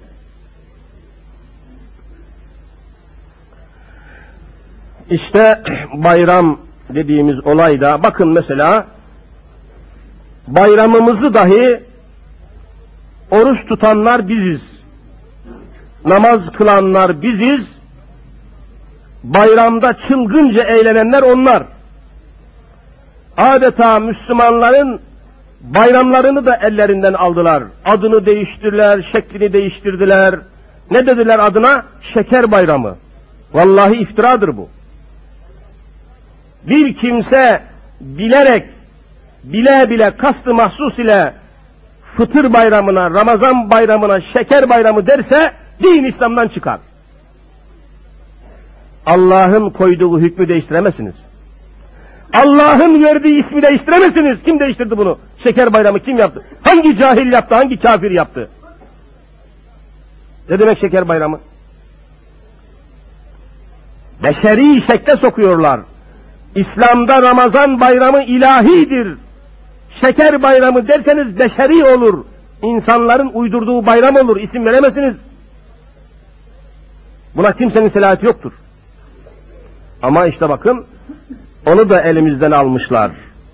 İşte bayram dediğimiz olayda bakın mesela bayramımızı dahi oruç tutanlar biziz. Namaz kılanlar biziz. Bayramda çılgınca eğlenenler onlar. Adeta Müslümanların bayramlarını da ellerinden aldılar. Adını değiştirdiler, şeklini değiştirdiler. Ne dediler adına? Şeker bayramı. Vallahi iftiradır bu. Bir kimse bilerek, bile bile kastı mahsus ile Fıtır bayramına, Ramazan bayramına şeker bayramı derse din İslam'dan çıkar. Allah'ın koyduğu hükmü değiştiremezsiniz. Allah'ın verdiği ismi değiştiremezsiniz. Kim değiştirdi bunu? Şeker bayramı kim yaptı? Hangi cahil yaptı? Hangi kafir yaptı? Ne demek şeker bayramı? Beşeri şekle sokuyorlar. İslam'da Ramazan bayramı ilahidir. Şeker bayramı derseniz beşeri olur. İnsanların uydurduğu bayram olur. İsim veremezsiniz. Buna kimsenin selahiyeti yoktur. Ama işte bakın, onu da elimizden almışlar.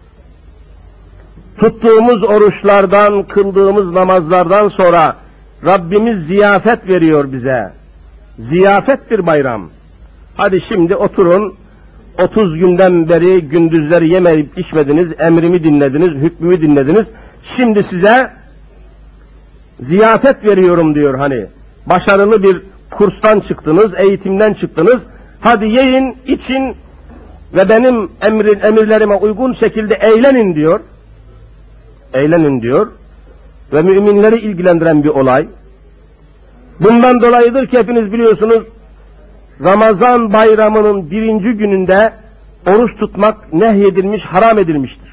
Tuttuğumuz oruçlardan, kıldığımız namazlardan sonra Rabbimiz ziyafet veriyor bize. Ziyafet bir bayram. Hadi şimdi oturun, 30 günden beri gündüzleri yemeyip içmediniz, emrimi dinlediniz, hükmümü dinlediniz. Şimdi size ziyafet veriyorum diyor hani. Başarılı bir kurstan çıktınız, eğitimden çıktınız. Hadi yiyin, için ve benim emirlerime uygun şekilde eğlenin diyor. Eğlenin diyor. Ve müminleri ilgilendiren bir olay. Bundan dolayıdır ki hepiniz biliyorsunuz, Ramazan bayramının 1. gününde oruç tutmak nehyedilmiş, haram edilmiştir.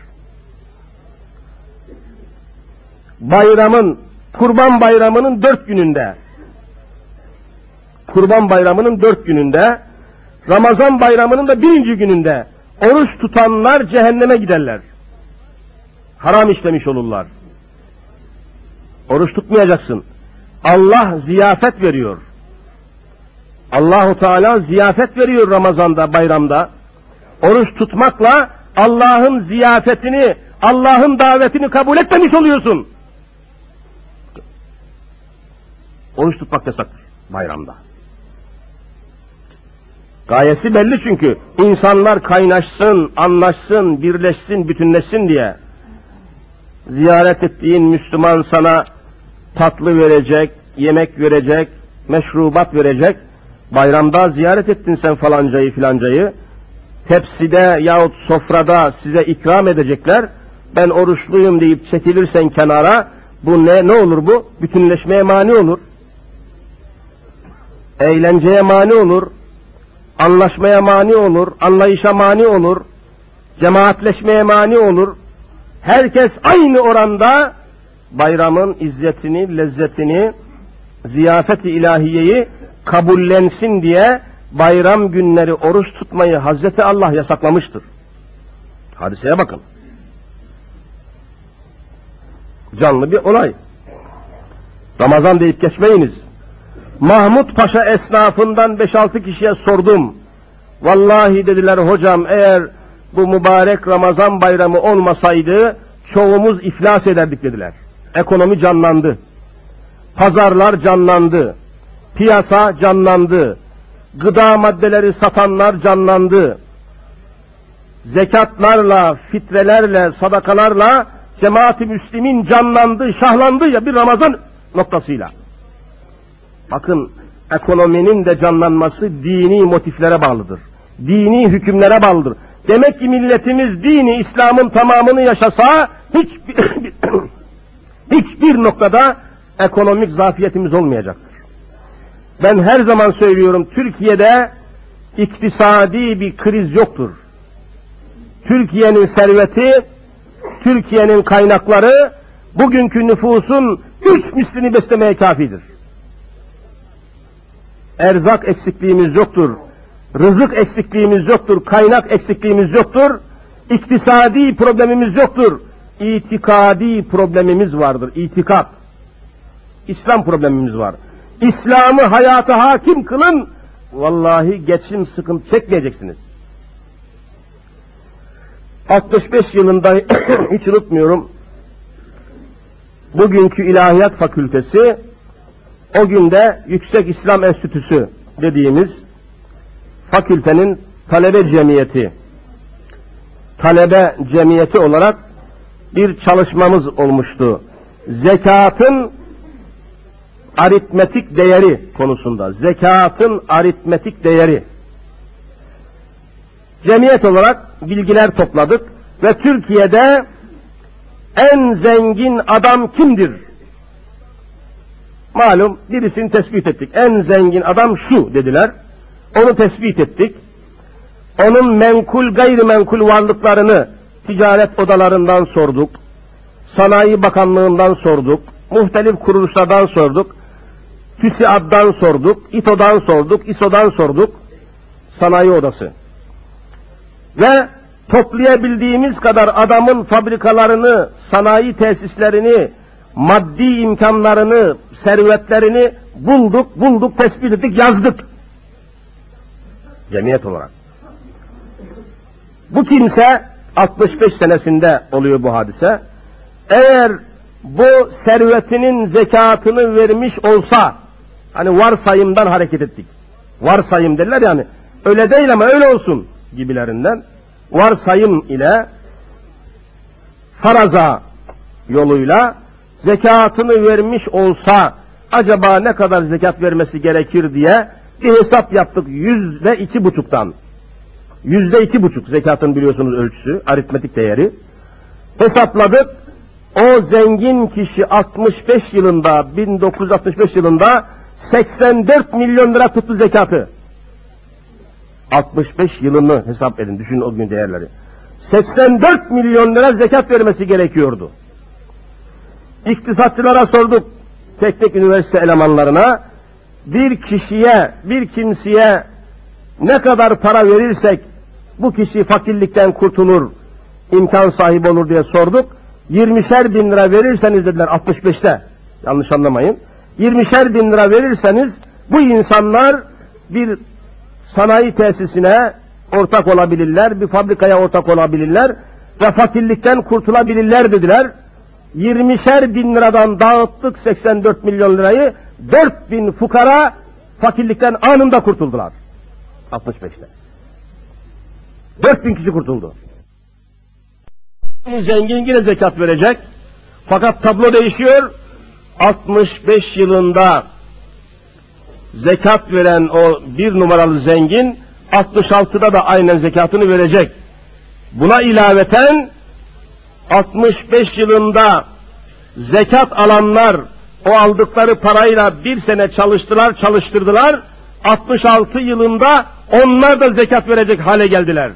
Kurban bayramının 4 gününde, Kurban bayramının 4 gününde, Ramazan bayramının da 1. gününde oruç tutanlar cehenneme giderler. Haram işlemiş olurlar. Oruç tutmayacaksın. Allah ziyafet veriyor. Allahu Teala ziyafet veriyor Ramazan'da, bayramda. Oruç tutmakla Allah'ın ziyafetini, Allah'ın davetini kabul etmemiş oluyorsun. Oruç tutmak yasaktır bayramda. Gayesi belli çünkü. İnsanlar kaynaşsın, anlaşsın, birleşsin, bütünleşsin diye. Ziyaret ettiğin Müslüman sana tatlı verecek, yemek verecek, meşrubat verecek. Bayramda ziyaret ettin sen falancayı filancayı. Tepside yahut sofrada size ikram edecekler. Ben oruçluyum deyip çekilirsen kenara, bu ne olur bu? Bütünleşmeye mani olur. Eğlenceye mani olur. Anlaşmaya mani olur. Anlayışa mani olur. Cemaatleşmeye mani olur. Herkes aynı oranda bayramın izzetini, lezzetini, ziyafet-i ilahiyeyi kabullensin diye bayram günleri oruç tutmayı Hazreti Allah yasaklamıştır. Hadiseye bakın. Canlı bir olay. Ramazan deyip geçmeyiniz. Mahmut Paşa esnafından 5-6 kişiye sordum. Vallahi dediler hocam, eğer bu mübarek Ramazan bayramı olmasaydı çoğumuz iflas ederdik dediler. Ekonomi canlandı. Pazarlar canlandı. Piyasa canlandı. Gıda maddeleri satanlar canlandı. Zekatlarla, fitrelerle, sadakalarla cemaat-i müslimin canlandı, şahlandı ya bir Ramazan noktasıyla. Bakın, ekonominin de canlanması dini motiflere bağlıdır. Dini hükümlere bağlıdır. Demek ki milletimiz dini İslam'ın tamamını yaşasa hiçbir noktada ekonomik zafiyetimiz olmayacaktır. Ben her zaman söylüyorum, Türkiye'de iktisadi bir kriz yoktur. Türkiye'nin serveti, Türkiye'nin kaynakları bugünkü nüfusun 3 mislini beslemeye kafidir. Erzak eksikliğimiz yoktur. Rızık eksikliğimiz yoktur. Kaynak eksikliğimiz yoktur. İktisadi problemimiz yoktur. İtikadi problemimiz vardır. İtikat. İslam problemimiz var. İslam'ı hayata hakim kılın. Vallahi geçim sıkıntı çekmeyeceksiniz. 65 yılında hiç unutmuyorum. Bugünkü İlahiyat Fakültesi, o günde Yüksek İslam Enstitüsü dediğimiz fakültenin talebe cemiyeti olarak bir çalışmamız olmuştu. Zekatın aritmetik değeri konusunda. Zekatın aritmetik değeri. Cemiyet olarak bilgiler topladık ve Türkiye'de en zengin adam kimdir? Malum birisini tespit ettik. En zengin adam şu dediler. Onu tespit ettik. Onun menkul gayrimenkul varlıklarını ticaret odalarından sorduk. Sanayi Bakanlığından sorduk. Muhtelif kuruluşlardan sorduk. TÜSİAD'dan sorduk. İTO'dan sorduk. İSO'dan sorduk. Sanayi Odası. Ve toplayabildiğimiz kadar adamın fabrikalarını, sanayi tesislerini, maddi imkanlarını, servetlerini bulduk, tespit ettik, yazdık. Cemiyet olarak. Bu kimse 65 senesinde oluyor bu hadise. Eğer bu servetinin zekatını vermiş olsa, hani varsayımdan hareket ettik. Varsayım derler yani. Öyle değil ama öyle olsun gibilerinden. Varsayım ile faraza yoluyla zekatını vermiş olsa acaba ne kadar zekat vermesi gerekir diye bir hesap yaptık %2,5'tan. %2,5 zekatın biliyorsunuz ölçüsü, aritmetik değeri. Hesapladık. O zengin kişi 65 yılında, 1965 yılında 84 milyon lira tuttu zekatı. 65 yılını hesap edin, düşünün o gün değerleri. 84 milyon lira zekat vermesi gerekiyordu. İktisatçılara sorduk, tek üniversite elemanlarına, bir kişiye, bir kimseye ne kadar para verirsek bu kişi fakirlikten kurtulur, imkan sahibi olur diye sorduk. 20'şer bin lira verirseniz dediler 65'te, yanlış anlamayın. 20'şer bin lira verirseniz bu insanlar bir sanayi tesisine ortak olabilirler, bir fabrikaya ortak olabilirler ve fakirlikten kurtulabilirler dediler. 20'şer bin liradan dağıttık 84 milyon lirayı, 4 bin fukara fakirlikten anında kurtuldular. 65'te. 4 bin kişi kurtuldu. Zengin yine zekat verecek. Fakat tablo değişiyor. 65 yılında zekat veren o bir numaralı zengin 66'da da aynen zekatını verecek. Buna ilaveten 65 yılında zekat alanlar o aldıkları parayla bir sene çalıştırdılar. 66 yılında onlar da zekat verecek hale geldiler.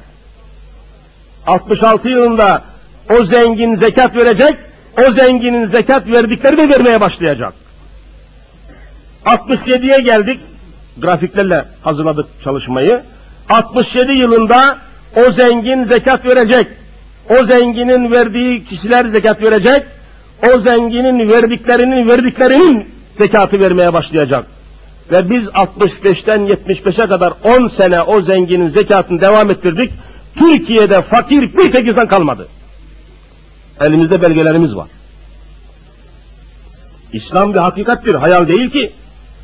66 yılında o zengin zekat verecek, o zenginin zekat verdikleri de vermeye başlayacak. 67'ye geldik, grafiklerle hazırladık çalışmayı. 67 yılında o zengin zekat verecek, o zenginin verdiği kişiler zekat verecek, o zenginin verdiklerinin zekatı vermeye başlayacak. Ve biz 65'ten 75'e kadar 10 sene o zenginin zekatını devam ettirdik. Türkiye'de fakir bir tek insan kalmadı. Elimizde belgelerimiz var. İslam bir hakikattir, hayal değil ki.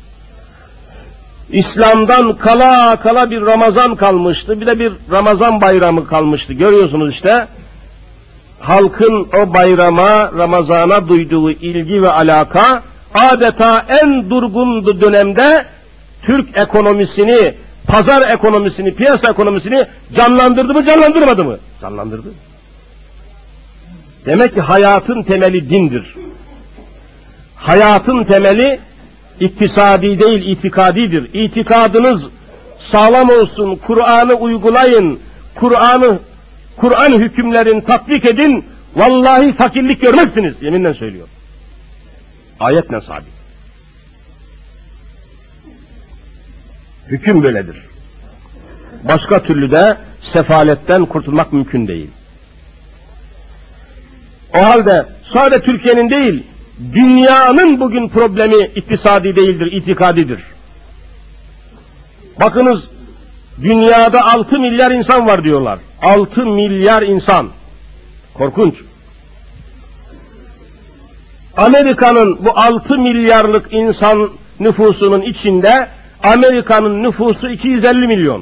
İslam'dan kala bir Ramazan kalmıştı, bir de bir Ramazan bayramı kalmıştı. Görüyorsunuz işte, halkın o bayrama, Ramazan'a duyduğu ilgi ve alaka, adeta en durgun dönemde Türk ekonomisini, pazar ekonomisini, piyasa ekonomisini canlandırdı mı, canlandırmadı mı? Canlandırdı. Demek ki hayatın temeli dindir. Hayatın temeli iktisadi değil, itikadidir. İtikadınız sağlam olsun, Kur'an'ı uygulayın, Kur'an hükümlerini tatbik edin, vallahi fakirlik görmezsiniz, yeminle söylüyor. Ayetle sabit. Hüküm böyledir. Başka türlü de sefaletten kurtulmak mümkün değil. O halde sadece Türkiye'nin değil, dünyanın bugün problemi iktisadi değildir, itikadidir. Bakınız, dünyada 6 milyar insan var diyorlar. 6 milyar insan. Korkunç. Amerika'nın bu 6 milyarlık insan nüfusunun içinde Amerika'nın nüfusu 250 milyon.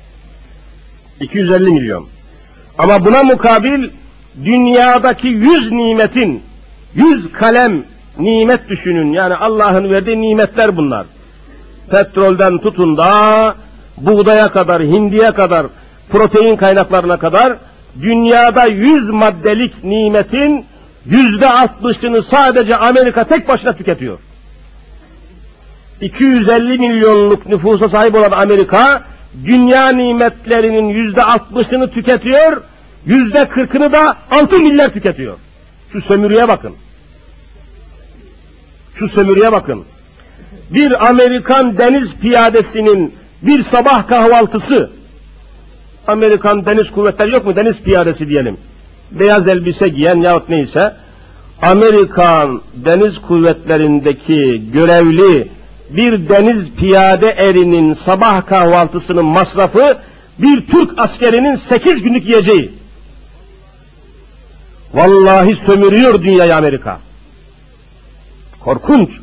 250 milyon. Ama buna mukabil dünyadaki 100 nimetin, 100 kalem nimet düşünün. Yani Allah'ın verdiği nimetler bunlar. Petrolden tutun da buğdaya kadar, hindiye kadar, protein kaynaklarına kadar dünyada 100 maddelik nimetin %60'ını sadece Amerika tek başına tüketiyor. 250 milyonluk nüfusa sahip olan Amerika, dünya nimetlerinin %60'ını tüketiyor, %40'ını da 6 milyar tüketiyor. Şu sömürüye bakın. Şu sömürüye bakın. Bir Amerikan deniz piyadesinin bir sabah kahvaltısı, Amerikan deniz kuvvetleri yok mu? Deniz piyadesi diyelim. Beyaz elbise giyen yahut neyse, Amerikan deniz kuvvetlerindeki görevli bir deniz piyade erinin sabah kahvaltısının masrafı bir Türk askerinin 8 günlük yiyeceği. Vallahi sömürüyor dünyayı Amerika. Korkunç.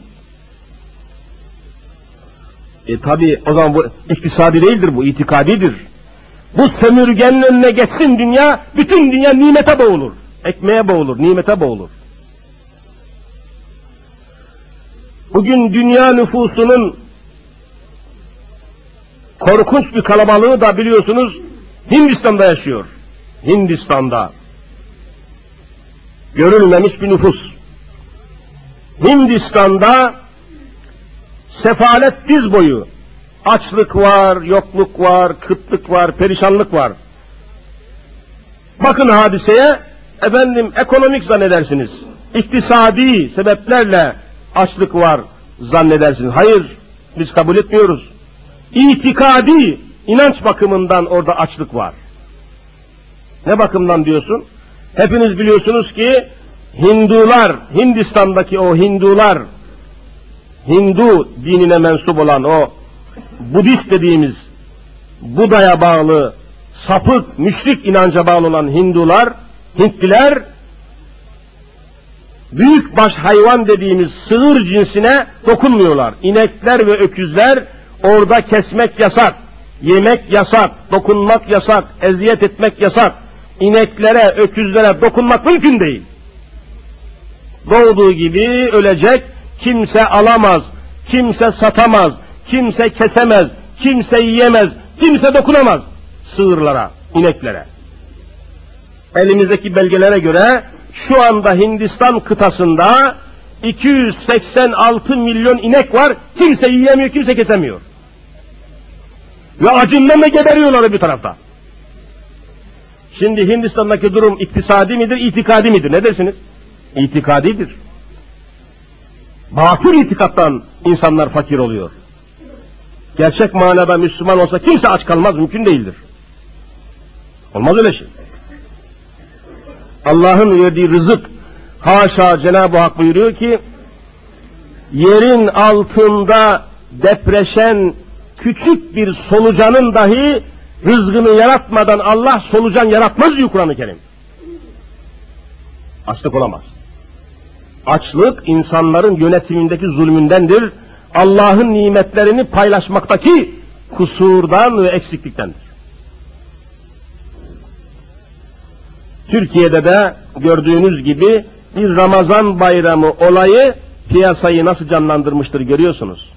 Tabi o zaman bu iktisadi değildir, bu itikadidir. Bu sömürgenin önüne geçsin dünya, bütün dünya nimete boğulur. Ekmeğe boğulur, nimete boğulur. Bugün dünya nüfusunun korkunç bir kalabalığı da biliyorsunuz Hindistan'da yaşıyor. Hindistan'da. Görülmemiş bir nüfus. Hindistan'da sefalet diz boyu. Açlık var, yokluk var, kıtlık var, perişanlık var. Bakın hadiseye, efendim ekonomik zannedersiniz. İktisadi sebeplerle açlık var zannedersiniz. Hayır, biz kabul etmiyoruz. İtikadi, inanç bakımından orada açlık var. Ne bakımdan diyorsun? Hepiniz biliyorsunuz ki Hindular, Hindistan'daki o Hindular, Hindu dinine mensup olan o Budist dediğimiz Buda'ya bağlı, sapık, müşrik inanca bağlı olan Hindular, Hintliler, büyükbaş hayvan dediğimiz sığır cinsine dokunmuyorlar. İnekler ve öküzler orada kesmek yasak, yemek yasak, dokunmak yasak, eziyet etmek yasak. İneklere, öküzlere dokunmak mümkün değil. Doğduğu gibi ölecek, kimse alamaz, kimse satamaz, kimse kesemez, kimse yiyemez, kimse dokunamaz sığırlara, ineklere. Elimizdeki belgelere göre şu anda Hindistan kıtasında 286 milyon inek var, kimse yiyemiyor, kimse kesemiyor. Ve acından da geberiyorlar bir tarafta. Şimdi Hindistan'daki durum iktisadi midir, itikadi midir? Ne dersiniz? İtikadidir. Batıl itikattan insanlar fakir oluyor. Gerçek manada Müslüman olsa kimse aç kalmaz, mümkün değildir. Olmaz öyle şey. Allah'ın verdiği rızık, haşa Cenab-ı Hak buyuruyor ki, yerin altında depreşen küçük bir solucanın dahi rızkını yaratmadan Allah solucan yaratmaz diyor Kur'an-ı Kerim. Açlık olamaz. Açlık insanların yönetimindeki zulmündendir. Allah'ın nimetlerini paylaşmaktaki kusurdan ve eksikliktendir. Türkiye'de de gördüğünüz gibi bir Ramazan bayramı olayı piyasayı nasıl canlandırmıştır görüyorsunuz.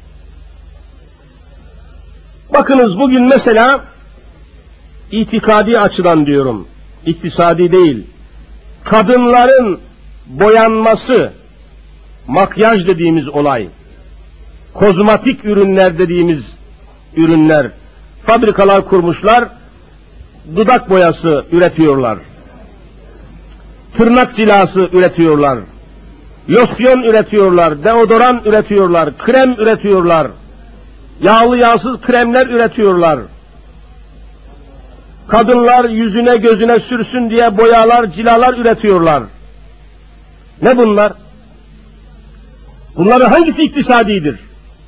Bakınız bugün mesela itikadi açıdan diyorum, iktisadi değil, kadınların boyanması, makyaj dediğimiz olay, kozmetik ürünler dediğimiz ürünler, fabrikalar kurmuşlar, dudak boyası üretiyorlar, tırnak cilası üretiyorlar, losyon üretiyorlar, deodoran üretiyorlar, krem üretiyorlar, yağlı yağsız kremler üretiyorlar. Kadınlar yüzüne gözüne sürsün diye boyalar, cilalar üretiyorlar. Ne bunlar? Bunların hangisi iktisadidir?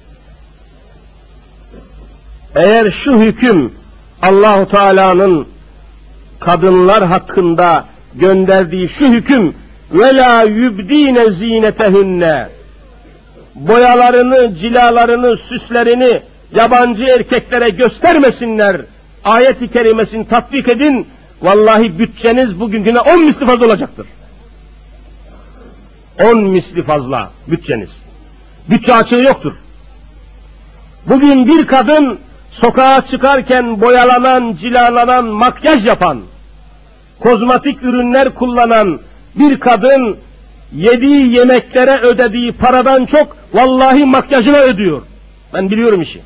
Eğer şu hüküm Allah-u Teala'nın kadınlar hakkında gönderdiği şu hüküm وَلَا يُبْد۪ينَ زِينَتَهُنَّ boyalarını, cilalarını, süslerini yabancı erkeklere göstermesinler ayet-i kerimesini tatbik edin, vallahi bütçeniz bugünküne 10 misli fazla olacaktır. 10 misli fazla bütçeniz. Bütçe açığı yoktur. Bugün bir kadın sokağa çıkarken boyalanan, cilalanan, makyaj yapan, kozmetik ürünler kullanan, Bir kadın yediği yemeklere ödediği paradan çok vallahi makyajına ödüyor. Ben biliyorum işi.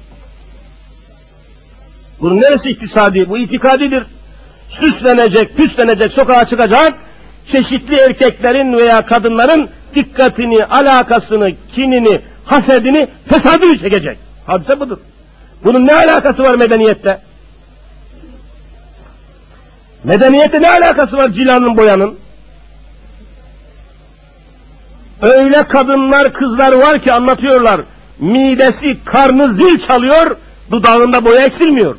Bunun neresi iktisadi? Bu itikadidir. Süslenecek, püslenecek, sokağa çıkacak, çeşitli erkeklerin veya kadınların dikkatini, alakasını, kinini, hasedini, fesadını çekecek. Hadise budur. Bunun ne alakası var medeniyette? Medeniyette ne alakası var cilanın, boyanın? Öyle kadınlar, kızlar var ki anlatıyorlar, midesi, karnı zil çalıyor, dudağında boya eksilmiyor.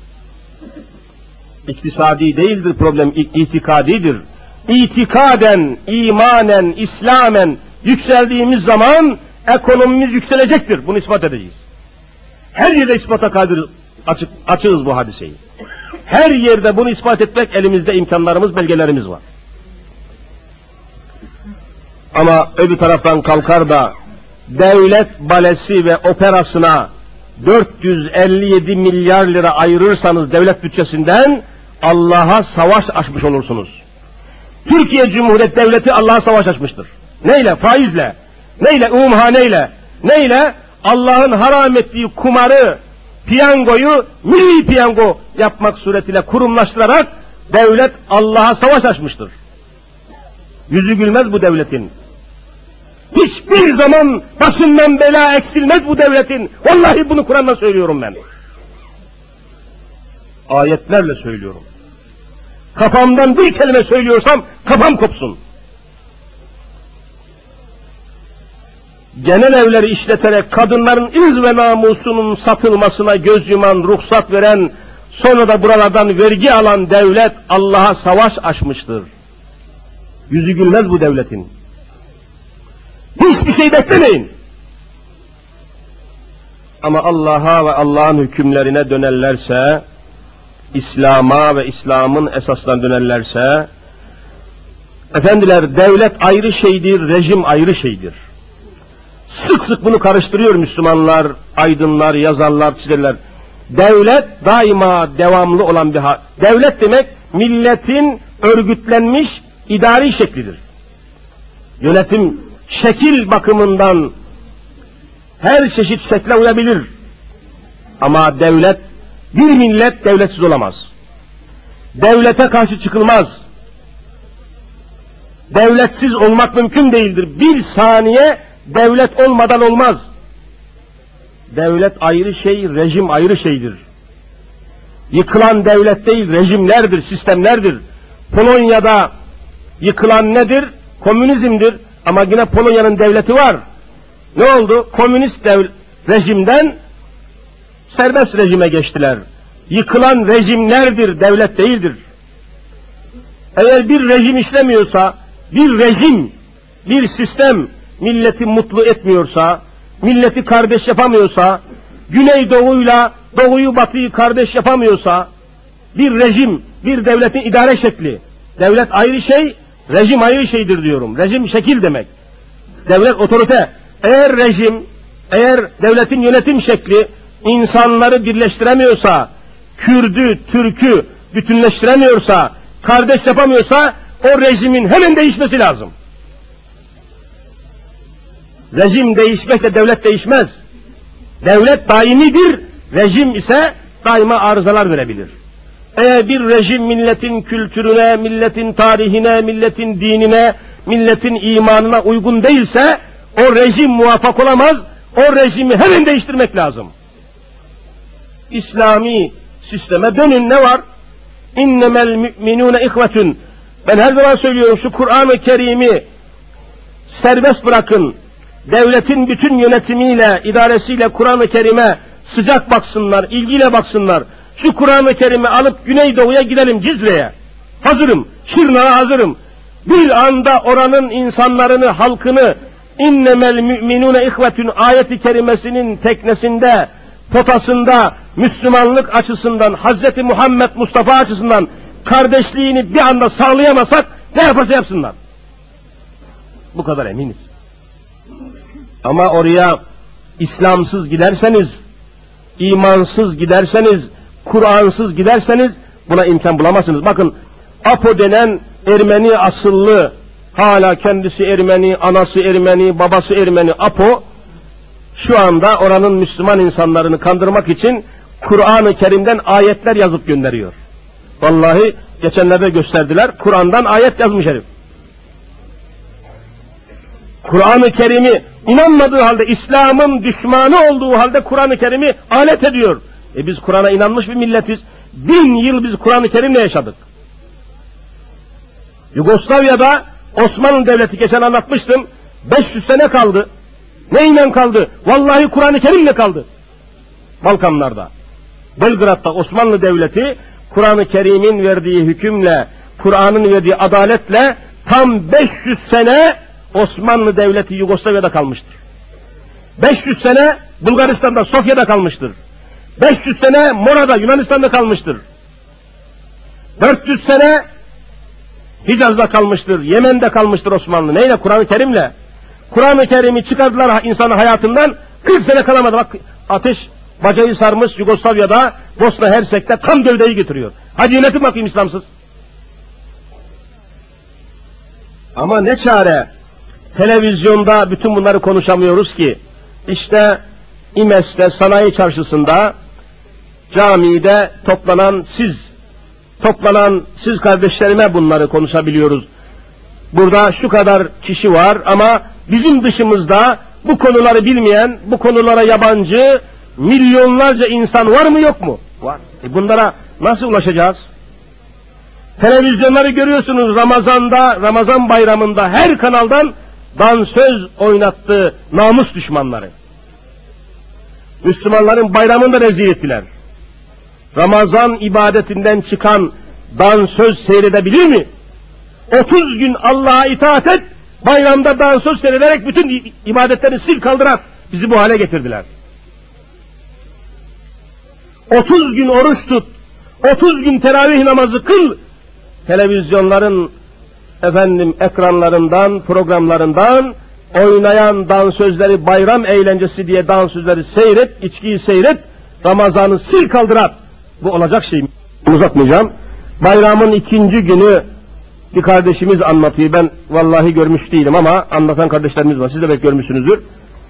İktisadi değildir problem, itikadidir. İtikaden, imanen, İslamen yükseldiğimiz zaman ekonomimiz yükselecektir. Bunu ispat edeceğiz. Her yerde ispata kadir, açığız bu hadiseyi. Her yerde bunu ispat etmek elimizde imkanlarımız, belgelerimiz var. Ama öbür taraftan kalkar da devlet balesi ve operasına 457 milyar lira ayırırsanız devlet bütçesinden Allah'a savaş açmış olursunuz. Türkiye Cumhuriyeti Devleti Allah'a savaş açmıştır. Neyle? Faizle. Neyle? Umumhaneyle. Neyle? Allah'ın haram ettiği kumarı, piyangoyu milli piyango yapmak suretiyle kurumlaştırarak devlet Allah'a savaş açmıştır. Yüzü gülmez bu devletin. Hiçbir zaman başından bela eksilmez bu devletin. Vallahi bunu Kur'an'dan söylüyorum ben. Ayetlerle söylüyorum. Kafamdan bir kelime söylüyorsam kafam kopsun. Genel evleri işleterek kadınların irz ve namusunun satılmasına göz yuman, ruhsat veren, sonra da buralardan vergi alan devlet Allah'a savaş açmıştır. Yüzü gülmez bu devletin. Hiçbir şey beklemeyin. Ama Allah'a ve Allah'ın hükümlerine dönerlerse, İslam'a ve İslam'ın esaslarına dönerlerse, efendiler devlet ayrı şeydir, rejim ayrı şeydir. Sık sık bunu karıştırıyor Müslümanlar, aydınlar, yazarlar, çizerler. Devlet daima devamlı olan bir hal. Devlet demek milletin örgütlenmiş idari şeklidir. Yönetim şekil bakımından her çeşit şekle uyabilir. Ama devlet, bir millet devletsiz olamaz. Devlete karşı çıkılmaz. Devletsiz olmak mümkün değildir. Bir saniye devlet olmadan olmaz. Devlet ayrı şey, rejim ayrı şeydir. Yıkılan devlet değil, rejimlerdir, sistemlerdir. Polonya'da yıkılan nedir? Komünizmdir. Ama yine Polonya'nın devleti var. Ne oldu? Komünist rejimden serbest rejime geçtiler. Yıkılan rejimlerdir, devlet değildir. Eğer bir rejim işlemiyorsa, bir rejim, bir sistem milleti mutlu etmiyorsa, milleti kardeş yapamıyorsa, Güneydoğu'yla Doğu'yu Batı'yı kardeş yapamıyorsa, bir rejim, bir devletin idare şekli, devlet ayrı şey, rejim ayrı şeydir diyorum. Rejim şekil demek. Devlet otorite. Eğer rejim, eğer devletin yönetim şekli insanları birleştiremiyorsa, Kürdü, Türk'ü bütünleştiremiyorsa, kardeş yapamıyorsa, o rejimin hemen değişmesi lazım. Rejim değişmekle devlet değişmez. Devlet daimidir, rejim ise daima arızalar verebilir. Eğer bir rejim milletin kültürüne, milletin tarihine, milletin dinine, milletin imanına uygun değilse, o rejim muvaffak olamaz, o rejimi hemen değiştirmek lazım. İslami sisteme dönün, ne var? İnnemel mü'minûne ihvetün. Ben her zaman söylüyorum, şu Kur'an-ı Kerim'i serbest bırakın. Devletin bütün yönetimiyle, idaresiyle Kur'an-ı Kerim'e sıcak baksınlar, ilgiyle baksınlar. Şu Kur'an-ı Kerim'i alıp Güneydoğu'ya gidelim, Cizre'ye. Hazırım, Şırnak'a hazırım. Bir anda oranın insanlarını, halkını innemel mü'minûne ihvetün ayeti kerimesinin teknesinde, potasında, Müslümanlık açısından, Hazreti Muhammed Mustafa açısından kardeşliğini bir anda sağlayamasak ne yaparsa yapsınlar. Bu kadar eminiz. Ama oraya İslamsız giderseniz, imansız giderseniz, Kur'ansız giderseniz buna imkan bulamazsınız. Bakın, APO denen Ermeni asıllı hala kendisi Ermeni, anası Ermeni, babası Ermeni, Apo, şu anda oranın Müslüman insanlarını kandırmak için Kur'an-ı Kerim'den ayetler yazıp gönderiyor. Vallahi geçenlerde gösterdiler, Kur'an'dan ayet yazmış herif. Kur'an-ı Kerim'i inanmadığı halde, İslam'ın düşmanı olduğu halde Kur'an-ı Kerim'i alet ediyor. Biz Kur'an'a inanmış bir milletiz. 1000 yıl biz Kur'an-ı Kerim'le yaşadık. Yugoslavya'da Osmanlı Devleti, geçen anlatmıştım, 500 sene kaldı. Neyle kaldı? Vallahi Kur'an-ı Kerim'le kaldı. Balkanlarda. Belgrad'da Osmanlı Devleti, Kur'an-ı Kerim'in verdiği hükümle, Kur'an'ın verdiği adaletle tam 500 sene Osmanlı Devleti Yugoslavya'da kalmıştır. 500 sene Bulgaristan'da, Sofya'da kalmıştır. 500 sene Mora'da, Yunanistan'da kalmıştır. 400 sene Hicaz'da kalmıştır, Yemen'de kalmıştır Osmanlı. Neyle? Kur'an-ı Kerim'le. Kur'an-ı Kerim'i çıkardılar insanın hayatından, 40 sene kalamadı. Bak, ateş bacayı sarmış Yugoslavya'da, Bosna Hersek'te kan gövdeyi getiriyor. Hadi yönetin bakayım İslamsız. Ama ne çare? Televizyonda bütün bunları konuşamıyoruz ki. İşte İmes'te, sanayi çarşısında, camide toplanan siz kardeşlerime bunları konuşabiliyoruz. Burada şu kadar kişi var ama bizim dışımızda bu konuları bilmeyen, bu konulara yabancı milyonlarca insan var mı yok mu? Var. Bunlara nasıl ulaşacağız? Televizyonları görüyorsunuz, Ramazan bayramında her kanaldan dansöz oynattı namus düşmanları. Müslümanların bayramını da rezil ettiler. Ramazan ibadetinden çıkan dansöz seyredebilir mi? 30 gün Allah'a itaat et, bayramda dansöz seyrederek bütün ibadetlerini sil kaldırar. Bizi bu hale getirdiler. 30 gün oruç tut, 30 gün teravih namazı kıl, televizyonların ekranlarından, programlarından oynayan dansözleri, bayram eğlencesi diye dansözleri seyret, içkiyi seyret, Ramazan'ı sil kaldırar. Bu olacak şey mi? Uzatmayacağım. Bayramın 2. günü bir kardeşimiz anlatıyor. Ben vallahi görmüş değilim ama anlatan kardeşlerimiz var. Siz de belki görmüşsünüzdür.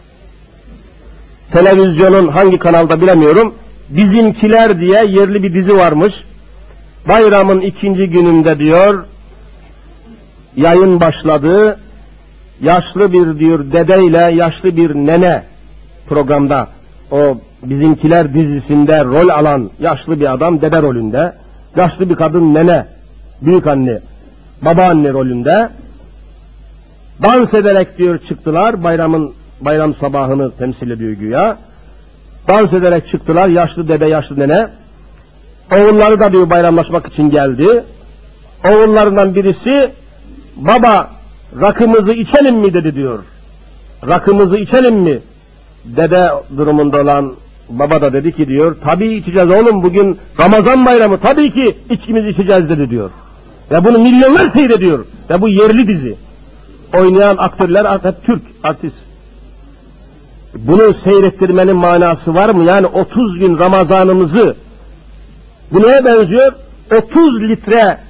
Televizyonun hangi kanalda bilemiyorum. Bizimkiler diye yerli bir dizi varmış. Bayramın 2. gününde diyor, yayın başladı. Yaşlı bir diyor dedeyle yaşlı bir nene programda, o Bizimkiler dizisinde rol alan yaşlı bir adam dede rolünde, yaşlı bir kadın nene, büyük anne, babaanne rolünde dans ederek diyor çıktılar, bayram sabahını temsil ediyor güya. Dans ederek çıktılar, yaşlı dede, yaşlı nene. Oğulları da diyor bayramlaşmak için geldi. Oğullarından birisi, baba rakımızı içelim mi dedi diyor. Rakımızı içelim mi? Dede durumunda olan baba da dedi ki diyor, tabii içeceğiz oğlum, bugün Ramazan bayramı, tabii ki içkimizi içeceğiz dedi diyor. Ve bunu milyonlar seyrediyor. Ve bu yerli dizi. Oynayan aktörler hep Türk artist. Bunu seyrettirmenin manası var mı? Yani 30 gün Ramazanımızı, bu neye benziyor? 30 litre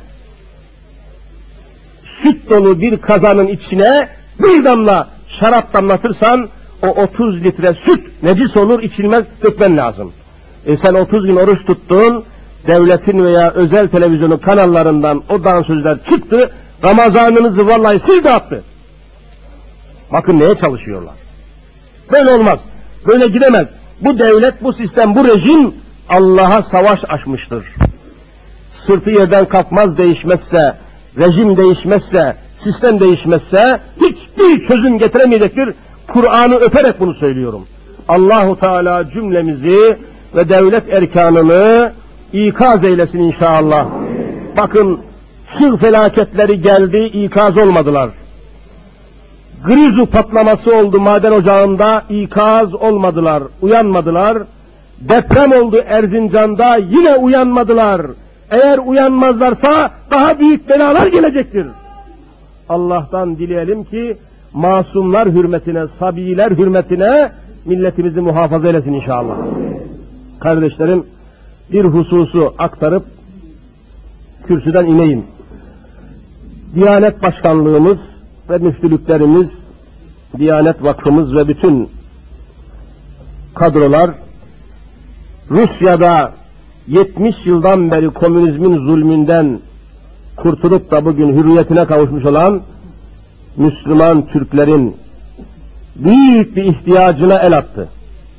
süt dolu bir kazanın içine bir damla şarap damlatırsan, o 30 litre süt necis olur, içilmez, dökmen lazım. Sen 30 gün oruç tuttun, devletin veya özel televizyonun kanallarından o dansözler çıktı, Ramazanınızı vallahi sil dağıttı. Bakın neye çalışıyorlar. Böyle olmaz, böyle gidemez. Bu devlet, bu sistem, bu rejim Allah'a savaş açmıştır. Sırtı yerden kalkmaz değişmezse, rejim değişmezse, sistem değişmezse hiçbir çözüm getiremeyecektir. Kur'an'ı öperek bunu söylüyorum. Allahu Teala cümlemizi ve devlet erkanını ikaz eylesin inşallah. Bakın, çığ felaketleri geldi, ikaz olmadılar. Grizu patlaması oldu maden ocağında, ikaz olmadılar, uyanmadılar. Deprem oldu Erzincan'da, yine uyanmadılar. Eğer uyanmazlarsa daha büyük belalar gelecektir. Allah'tan dileyelim ki masumlar hürmetine, sabiler hürmetine milletimizi muhafaza eylesin inşallah. Kardeşlerim, bir hususu aktarıp kürsüden ineyim. Diyanet Başkanlığımız ve müftülüklerimiz, Diyanet Vakfımız ve bütün kadrolar, Rusya'da 70 yıldan beri komünizmin zulmünden kurtulup da bugün hürriyetine kavuşmuş olan Müslüman Türklerin büyük bir ihtiyacına el attı.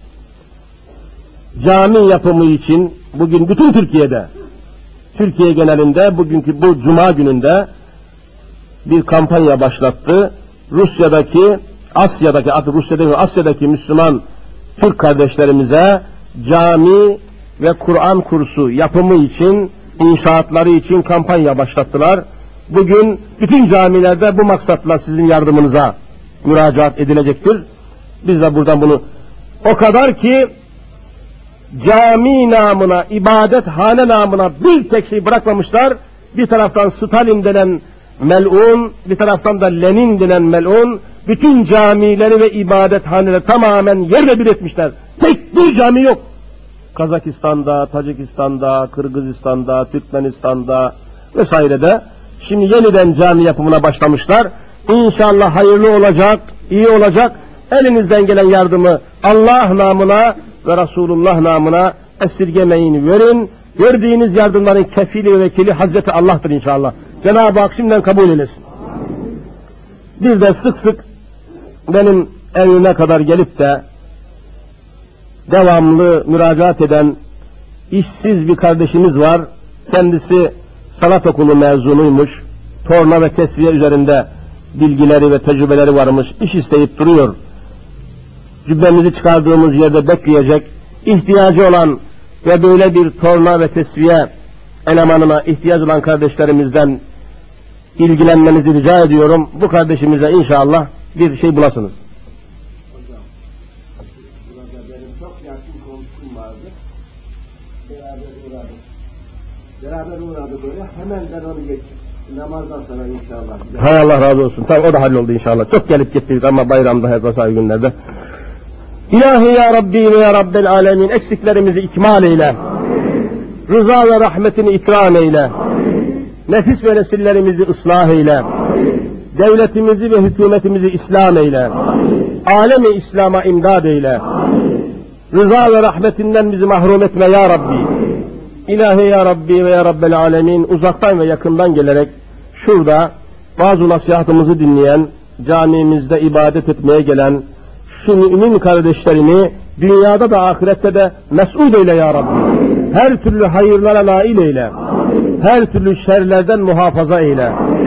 Cami yapımı için bugün bütün Türkiye'de, Türkiye genelinde bugünkü bu cuma gününde bir kampanya başlattı. Asya'daki Müslüman Türk kardeşlerimize cami ve Kur'an kursu yapımı için, inşaatları için kampanya başlattılar. Bugün bütün camilerde bu maksatla sizin yardımınıza müracaat edilecektir. Biz de buradan bunu, o kadar ki cami namına, ibadethane namına bir tek şey bırakmamışlar. Bir taraftan Stalin denen melun, bir taraftan da Lenin denen melun, bütün camileri ve ibadethaneleri tamamen yerle bir etmişler. Tek bir cami yok. Kazakistan'da, Tacikistan'da, Kırgızistan'da, Türkmenistan'da vesairede şimdi yeniden cami yapımına başlamışlar. İnşallah hayırlı olacak, iyi olacak. Elinizden gelen yardımı Allah namına ve Resulullah namına esirgemeyin, verin. Verdiğiniz yardımların kefili ve vekili Hazreti Allah'tır inşallah. Cenab-ı Hak şimdiden kabul eylesin. Bir de sık sık benim evime kadar gelip de devamlı müracaat eden işsiz bir kardeşimiz var. Kendisi sanat okulu mezunuymuş. Torna ve tesviye üzerinde bilgileri ve tecrübeleri varmış. İş isteyip duruyor. Cübbemizi çıkardığımız yerde bekleyecek. İhtiyacı olan ve böyle bir torna ve tesviye elemanına ihtiyaç olan kardeşlerimizden ilgilenmenizi rica ediyorum. Bu kardeşimize inşallah bir şey bulasınız. Hocam, burada benim çok yakın komşum vardı. Beraber uğradık böyle. Hemen ben onu geçtim. Namazdan sonra inşallah. Hay Allah razı olsun. Tabii o da halloldu inşallah. Çok gelip gittik ama bayramda hep vesaire günlerde. İlahi ya Rabbi ve ya Rabbel alemin, eksiklerimizi ikmal eyle. Amin. Rıza ve rahmetini ikram eyle. Amin. Nefis ve nesillerimizi ıslah eyle. Amin. Devletimizi ve hükümetimizi İslam eyle. Amin. Alemi İslam'a imdad eyle. Amin. Rıza ve rahmetinden bizi mahrum etme ya Rabbi. Amin. İlahi ya Rabbi ve ya Rabbel alemin, uzaktan ve yakından gelerek şurada bazı nasihatımızı dinleyen, camimizde ibadet etmeye gelen şu mümin kardeşlerini dünyada da ahirette de mes'ud eyle ya Rabbi. Amin. Her türlü hayırlara nail eyle. Amin. Her türlü şerlerden muhafaza eyle. Amin.